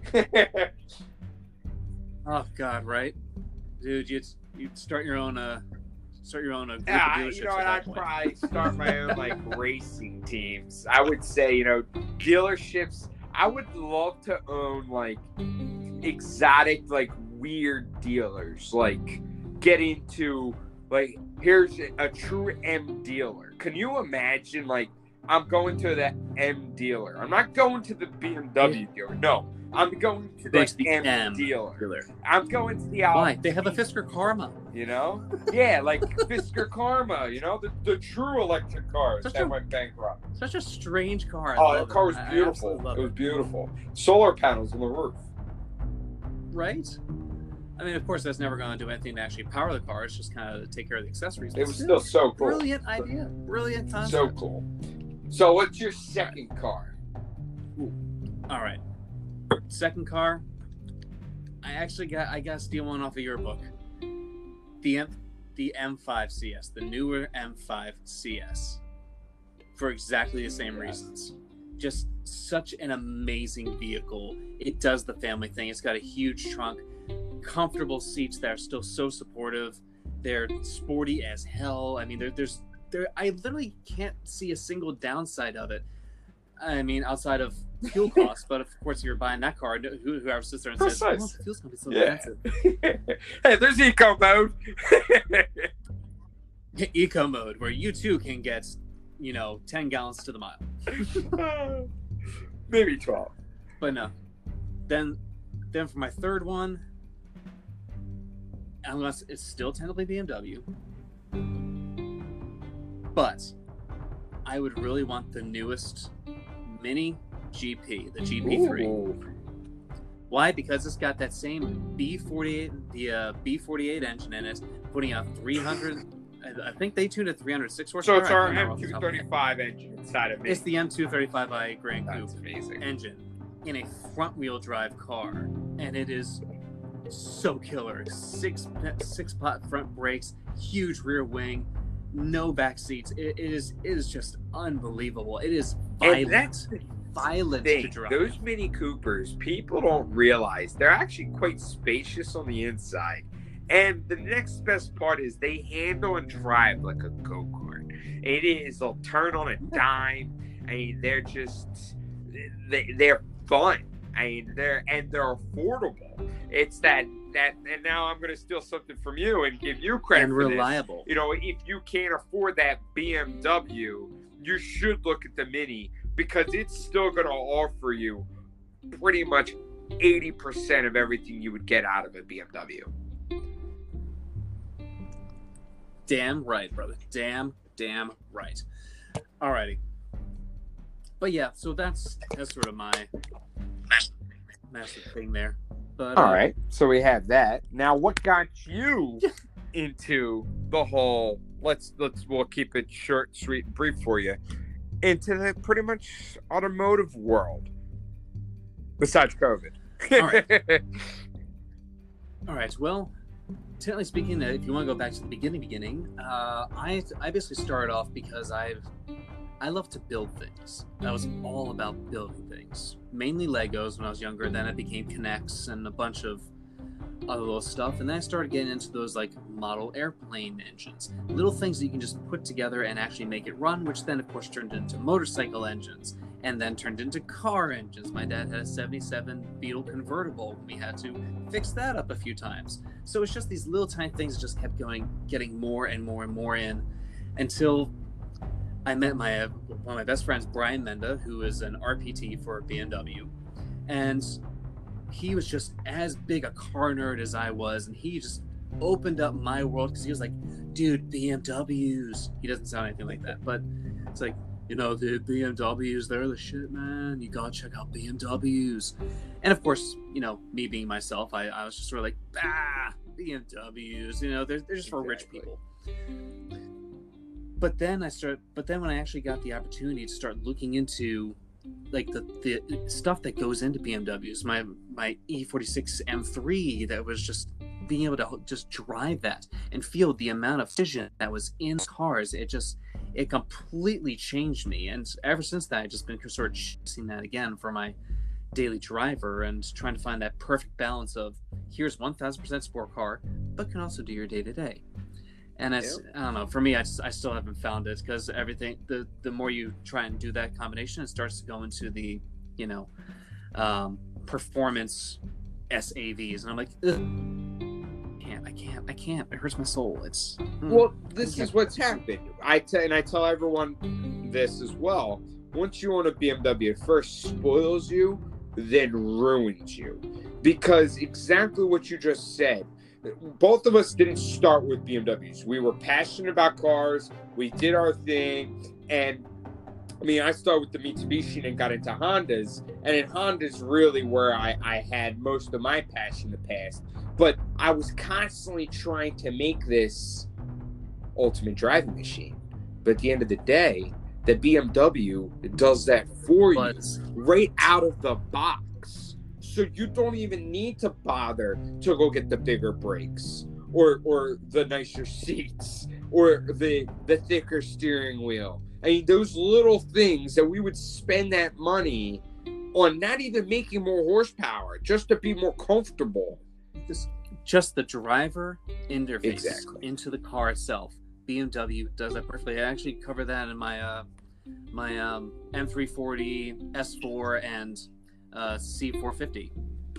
Oh, God, right? Dude, you'd, you'd start your own, uh, start your own uh, group Yeah, of dealerships you know at what? that I'd point. probably start my own like racing teams. I would say, you know, dealerships. I would love to own like exotic, like weird dealers. Like get into like here's a true M dealer. Can you imagine? Like I'm going to the M dealer. I'm not going to the B M W dealer. No, I'm going to Go the, to the M, M dealer. dealer. I'm going to the Why? Alpine. They have a Fisker Karma. You know? Yeah, like Fisker Karma, you know, the, the true electric cars Such that a- went bankrupt. Such a strange car. I Oh, love that car it. was I- I beautiful. absolutely love It was beautiful. Solar panels on the roof. Right? I mean, of course, that's never going to do anything to actually power the car. It's just kind of to take care of the accessories. It was still so cool. brilliant idea. Brilliant concept. So cool. So what's your second car? All right. Second car. I actually got. I got to steal one off of your book. The M, the M five C S, the newer M five C S, for exactly the same Yes. reasons. Just such an amazing vehicle. It does the family thing. It's got a huge trunk, comfortable seats that are still so supportive. They're sporty as hell. I mean, there, there's there. I literally can't see a single downside of it. I mean, outside of fuel costs, but of course, you're buying that car. Who, whoever sits there and says, "Oh, the fuel's gonna be so yeah. expensive." Hey, there's eco mode. Eco mode, where you too can get, you know, ten gallons to the mile. Maybe twelve. But no. Then, then for my third one, unless it's still technically B M W, but I would really want the newest Mini G P, the G P three. Ooh. Why? Because it's got that same B forty-eight, the uh, B forty-eight engine in it, putting out three hundred. I think they tuned at three hundred six horsepower. So it's our M two thirty-five engine inside of it. It's the M two thirty-five i Grand That's Coupe amazing. engine in a front-wheel drive car, and it is so killer. Six six pot front brakes, huge rear wing, no back seats. It, it is it is just unbelievable. It is violent. That's violent thing. to drive. Those Mini Coopers, people don't realize they're actually quite spacious on the inside. And the next best part is they handle and drive like a go-kart. It is, they'll turn on a dime. I mean, they're just, they, they're fun. I mean, they're, and they're affordable. It's that, that, and now I'm going to steal something from you and give you credit and for reliable. This. You know, if you can't afford that B M W, you should look at the Mini because it's still going to offer you pretty much eighty percent of everything you would get out of a B M W. Damn right, brother. Damn, damn right. Alrighty. But yeah, so that's that's sort of my massive thing there. But all uh, right, so we have that. Now, what got you into the whole? Let's let's we'll keep it short, sweet, and brief for you. Into the pretty much automotive world, besides COVID. All right. All right. Well, technically speaking, if you want to go back to the beginning, beginning, uh, I I basically started off because I've I love to build things. I was all about building things, mainly Legos when I was younger. Then it became Connects and a bunch of other little stuff, and then I started getting into those like model airplane engines, little things that you can just put together and actually make it run, which then of course turned into motorcycle engines, and then turned into car engines. My dad had a seventy-seven Beetle convertible, and we had to fix that up a few times. So it's just these little tiny things that just kept going, getting more and more and more in, until I met my uh, one of my best friends, Brian Menda, who is an R P T for B M W, and he was just as big a car nerd as I was, and he just opened up my world because he was like, dude, B M Ws. He doesn't sound anything like that, but it's like, you know, the B M Ws, they're the shit, man. You gotta check out B M Ws. And of course, you know, me being myself, I, I was just sort of like, ah, B M Ws, you know, they're, they're just for rich people. But then I started, but then when I actually got the opportunity to start looking into like the, the stuff that goes into B M Ws, my my E forty-six M three, that was just being able to just drive that and feel the amount of vision that was in cars, it just it completely changed me. And ever since that, I've just been sort of chasing that again for my daily driver and trying to find that perfect balance of here's one thousand percent sport car, but can also do your day to day. And it's, yep. I don't know, for me, I, just, I still haven't found it, because everything, the, the more you try and do that combination, it starts to go into the, you know, um, performance S A Vs. And I'm like, ugh, I can't, I can't, I can't. It hurts my soul. It's, mm, well, this is what's happened. I t- and I tell everyone this as well. Once you own a B M W, it first spoils you, then ruins you. Because exactly what you just said, both of us didn't start with B M Ws. We were passionate about cars. We did our thing. And I mean, I started with the Mitsubishi and got into Hondas. And in Hondas really where I, I had most of my passion in the past. But I was constantly trying to make this ultimate driving machine. But at the end of the day, the B M W does that for you right out of the box. So you don't even need to bother to go get the bigger brakes or or the nicer seats or the the thicker steering wheel. I mean, those little things that we would spend that money on, not even making more horsepower, just to be more comfortable. Just just the driver interface Exactly. into the car itself. B M W does that perfectly. I actually covered that in my uh, my um, M three forty, S four, and uh, C four fifty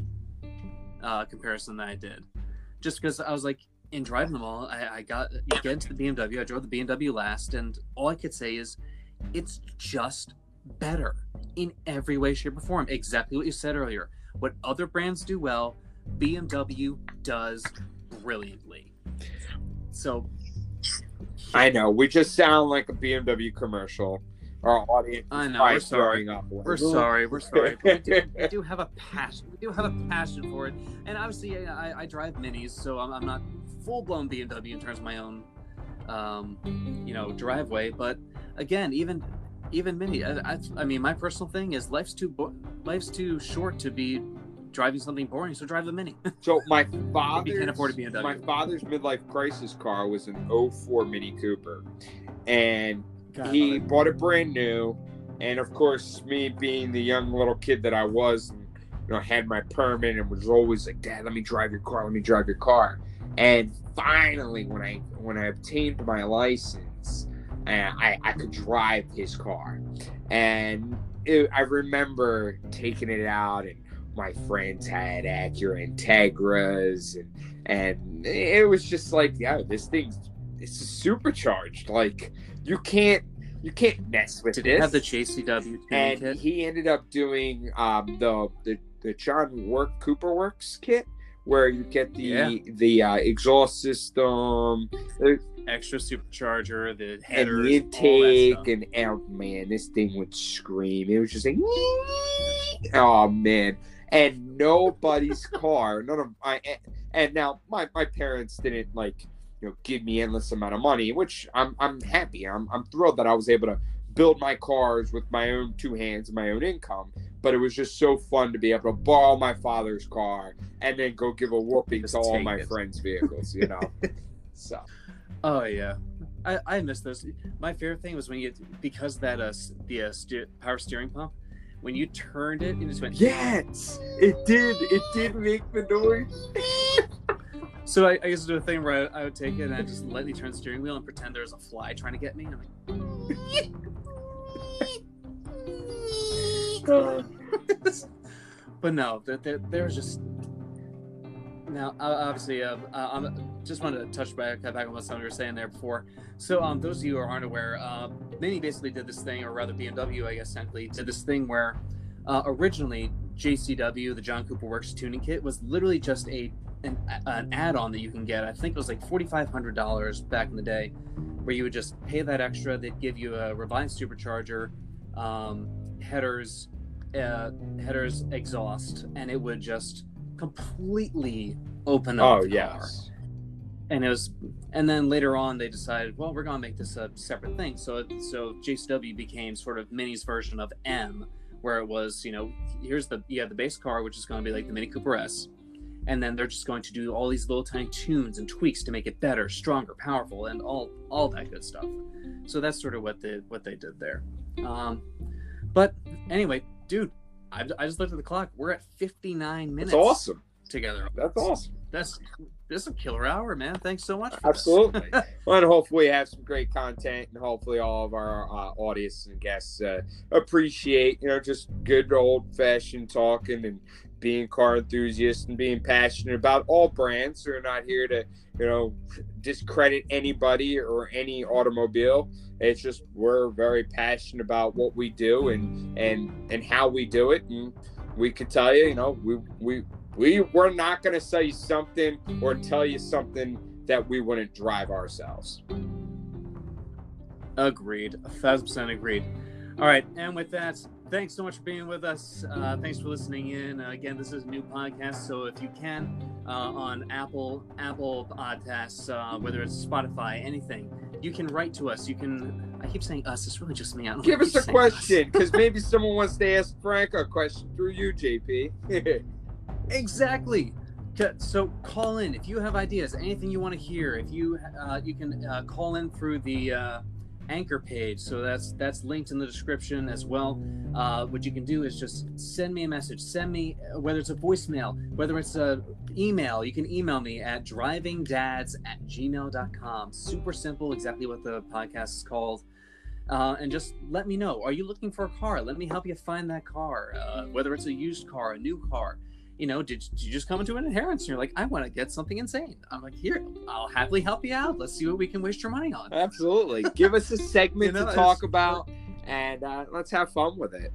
uh, comparison that I did. Just because I was like, in driving them all, I, I got you get into the B M W. I drove the B M W last, and all I could say is, it's just better in every way, shape, or form. Exactly what you said earlier. What other brands do well, B M W does brilliantly. So, I know we just sound like a B M W commercial. Our audience is I know, probably we're sorry. throwing up. We're sorry. We're sorry. But we, do, we do have a passion. We do have a passion for it. And obviously, I, I drive minis, so I'm, I'm not full-blown B M W in terms of my own, um, you know, driveway. But again, even even mini. I, I, I mean, my personal thing is life's too bo- life's too short to be driving something boring. So drive the mini. So my father's, you can't afford a B M W. my father's midlife crisis car was an oh four Mini Cooper, and God, he bought it brand new. And of course, me being the young little kid that I was, and, you know, had my permit and was always like, "Dad, let me drive your car. Let me drive your car." And finally, when I when I obtained my license, uh, I I could drive his car, and it, I remember taking it out, and my friends had Acura Integras, and and it was just like, yeah, this thing's it's supercharged. Like, you can't you can't mess with Did this. it have the J C W tuning And kit? he ended up doing um, the the the John Work Cooper Works kit, where you get the Yeah. the uh, exhaust system, uh, Extra supercharger, the and headers, the all that intake, stuff. and oh man, this thing would scream. It was just like, oh man. And nobody's car, none of I, and now my, my parents didn't like, you know, give me endless amount of money, which I'm I'm happy. I'm I'm thrilled that I was able to build my cars with my own two hands and my own income. But it was just so fun to be able to borrow my father's car and then go give a whooping Just to all take my it. friends' vehicles, you know. So Oh yeah, I, I miss those. My favorite thing was when you because that uh s- the uh, steer, power steering pump, when you turned it, it just went. yes, it did. It did make the noise. So I, I used to do a thing where I, I would take it and I just lightly turn the steering wheel and pretend there was a fly trying to get me. And I'm like, but no, there, there, there was just. Now, uh, obviously, uh, uh, I just wanted to touch back back on what someone was saying there before. So, um, those of you who aren't aware, uh, Mini basically did this thing, or rather B M W, I guess, technically, did this thing where uh, originally J C W, the John Cooper Works tuning kit, was literally just a an, an add-on that you can get. I think it was like forty-five hundred dollars back in the day, where you would just pay that extra. They'd give you a revised supercharger, um, headers, uh, headers, exhaust, and it would just completely open up Oh the car. yes. And it was, and then later on they decided, well, we're gonna make this a separate thing. So, so J C W became sort of Mini's version of M, where it was, you know, here's the you have the base car, which is going to be like the Mini Cooper S, and then they're just going to do all these little tiny tunes and tweaks to make it better, stronger, powerful, and all all that good stuff. So that's sort of what they what they did there. Um, but anyway, dude, I, I just looked at the clock. We're at fifty-nine minutes. That's awesome. Together. That's awesome. That's this is a killer hour, man. Thanks so much. For Absolutely. This. Well, and hopefully have some great content, and hopefully all of our uh, audience and guests uh, appreciate, you know, just good old fashioned talking and being car enthusiasts and being passionate about all brands. We're not here to, you know, discredit anybody or any automobile. It's just we're very passionate about what we do and and and how we do it, and we could tell you, you know, we we. We, we're not going to sell you something or tell you something that we wouldn't drive ourselves. Agreed. A thousand percent agreed. All right. And with that, thanks so much for being with us. Uh, thanks for listening in. Uh, again, this is a new podcast. So if you can, uh, on Apple, Apple Podcasts, uh, whether it's Spotify, anything, you can write to us. You can, I keep saying us. It's really just me. I don't Give like us a saying question, because maybe someone wants to ask Frank a question through you, J P. Exactly. So call in if you have ideas, anything you want to hear. If you uh, you can uh, call in through the uh, Anchor page. So that's that's linked in the description as well. Uh, what you can do is just send me a message. Send me, whether it's a voicemail, whether it's a email, you can email me at drivingdads at gmail dot com. Super simple, exactly what the podcast is called. Uh, and just let me know. Are you looking for a car? Let me help you find that car. Uh, whether it's a used car, a new car. You know, did, did you just come into an inheritance and you're like, I want to get something insane? I'm like, here, I'll happily help you out. Let's see what we can waste your money on. Absolutely. Give us a segment You know, to talk about, and uh, let's have fun with it.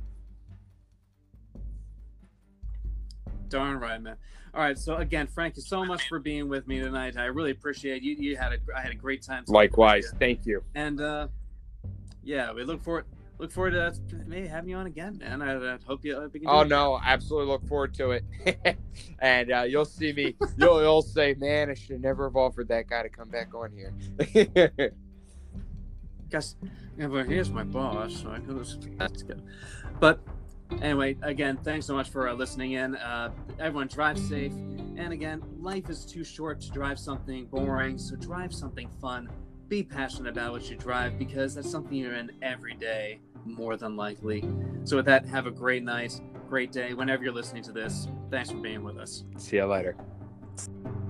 Darn right, man. All right. So again, thank you so much for being with me tonight. I really appreciate you. You had a, I had a great time. Likewise. Thank you. And uh, yeah, we look forward. Look forward to maybe having you on again, man. I, I hope you. Uh, we can do oh it. no, absolutely look forward to it. And uh, you'll see me. You'll, you'll say, man, I should never have offered that guy to come back on here. Guess, yeah, but here's my boss, so I could have. That's good. But anyway, again, thanks so much for uh, listening in. Uh, everyone, drive safe. And again, life is too short to drive something boring, so drive something fun. Be passionate about what you drive, because that's something you're in every day, more than likely. So with that, have a great night, great day, whenever you're listening to this. Thanks for being with us. See you later.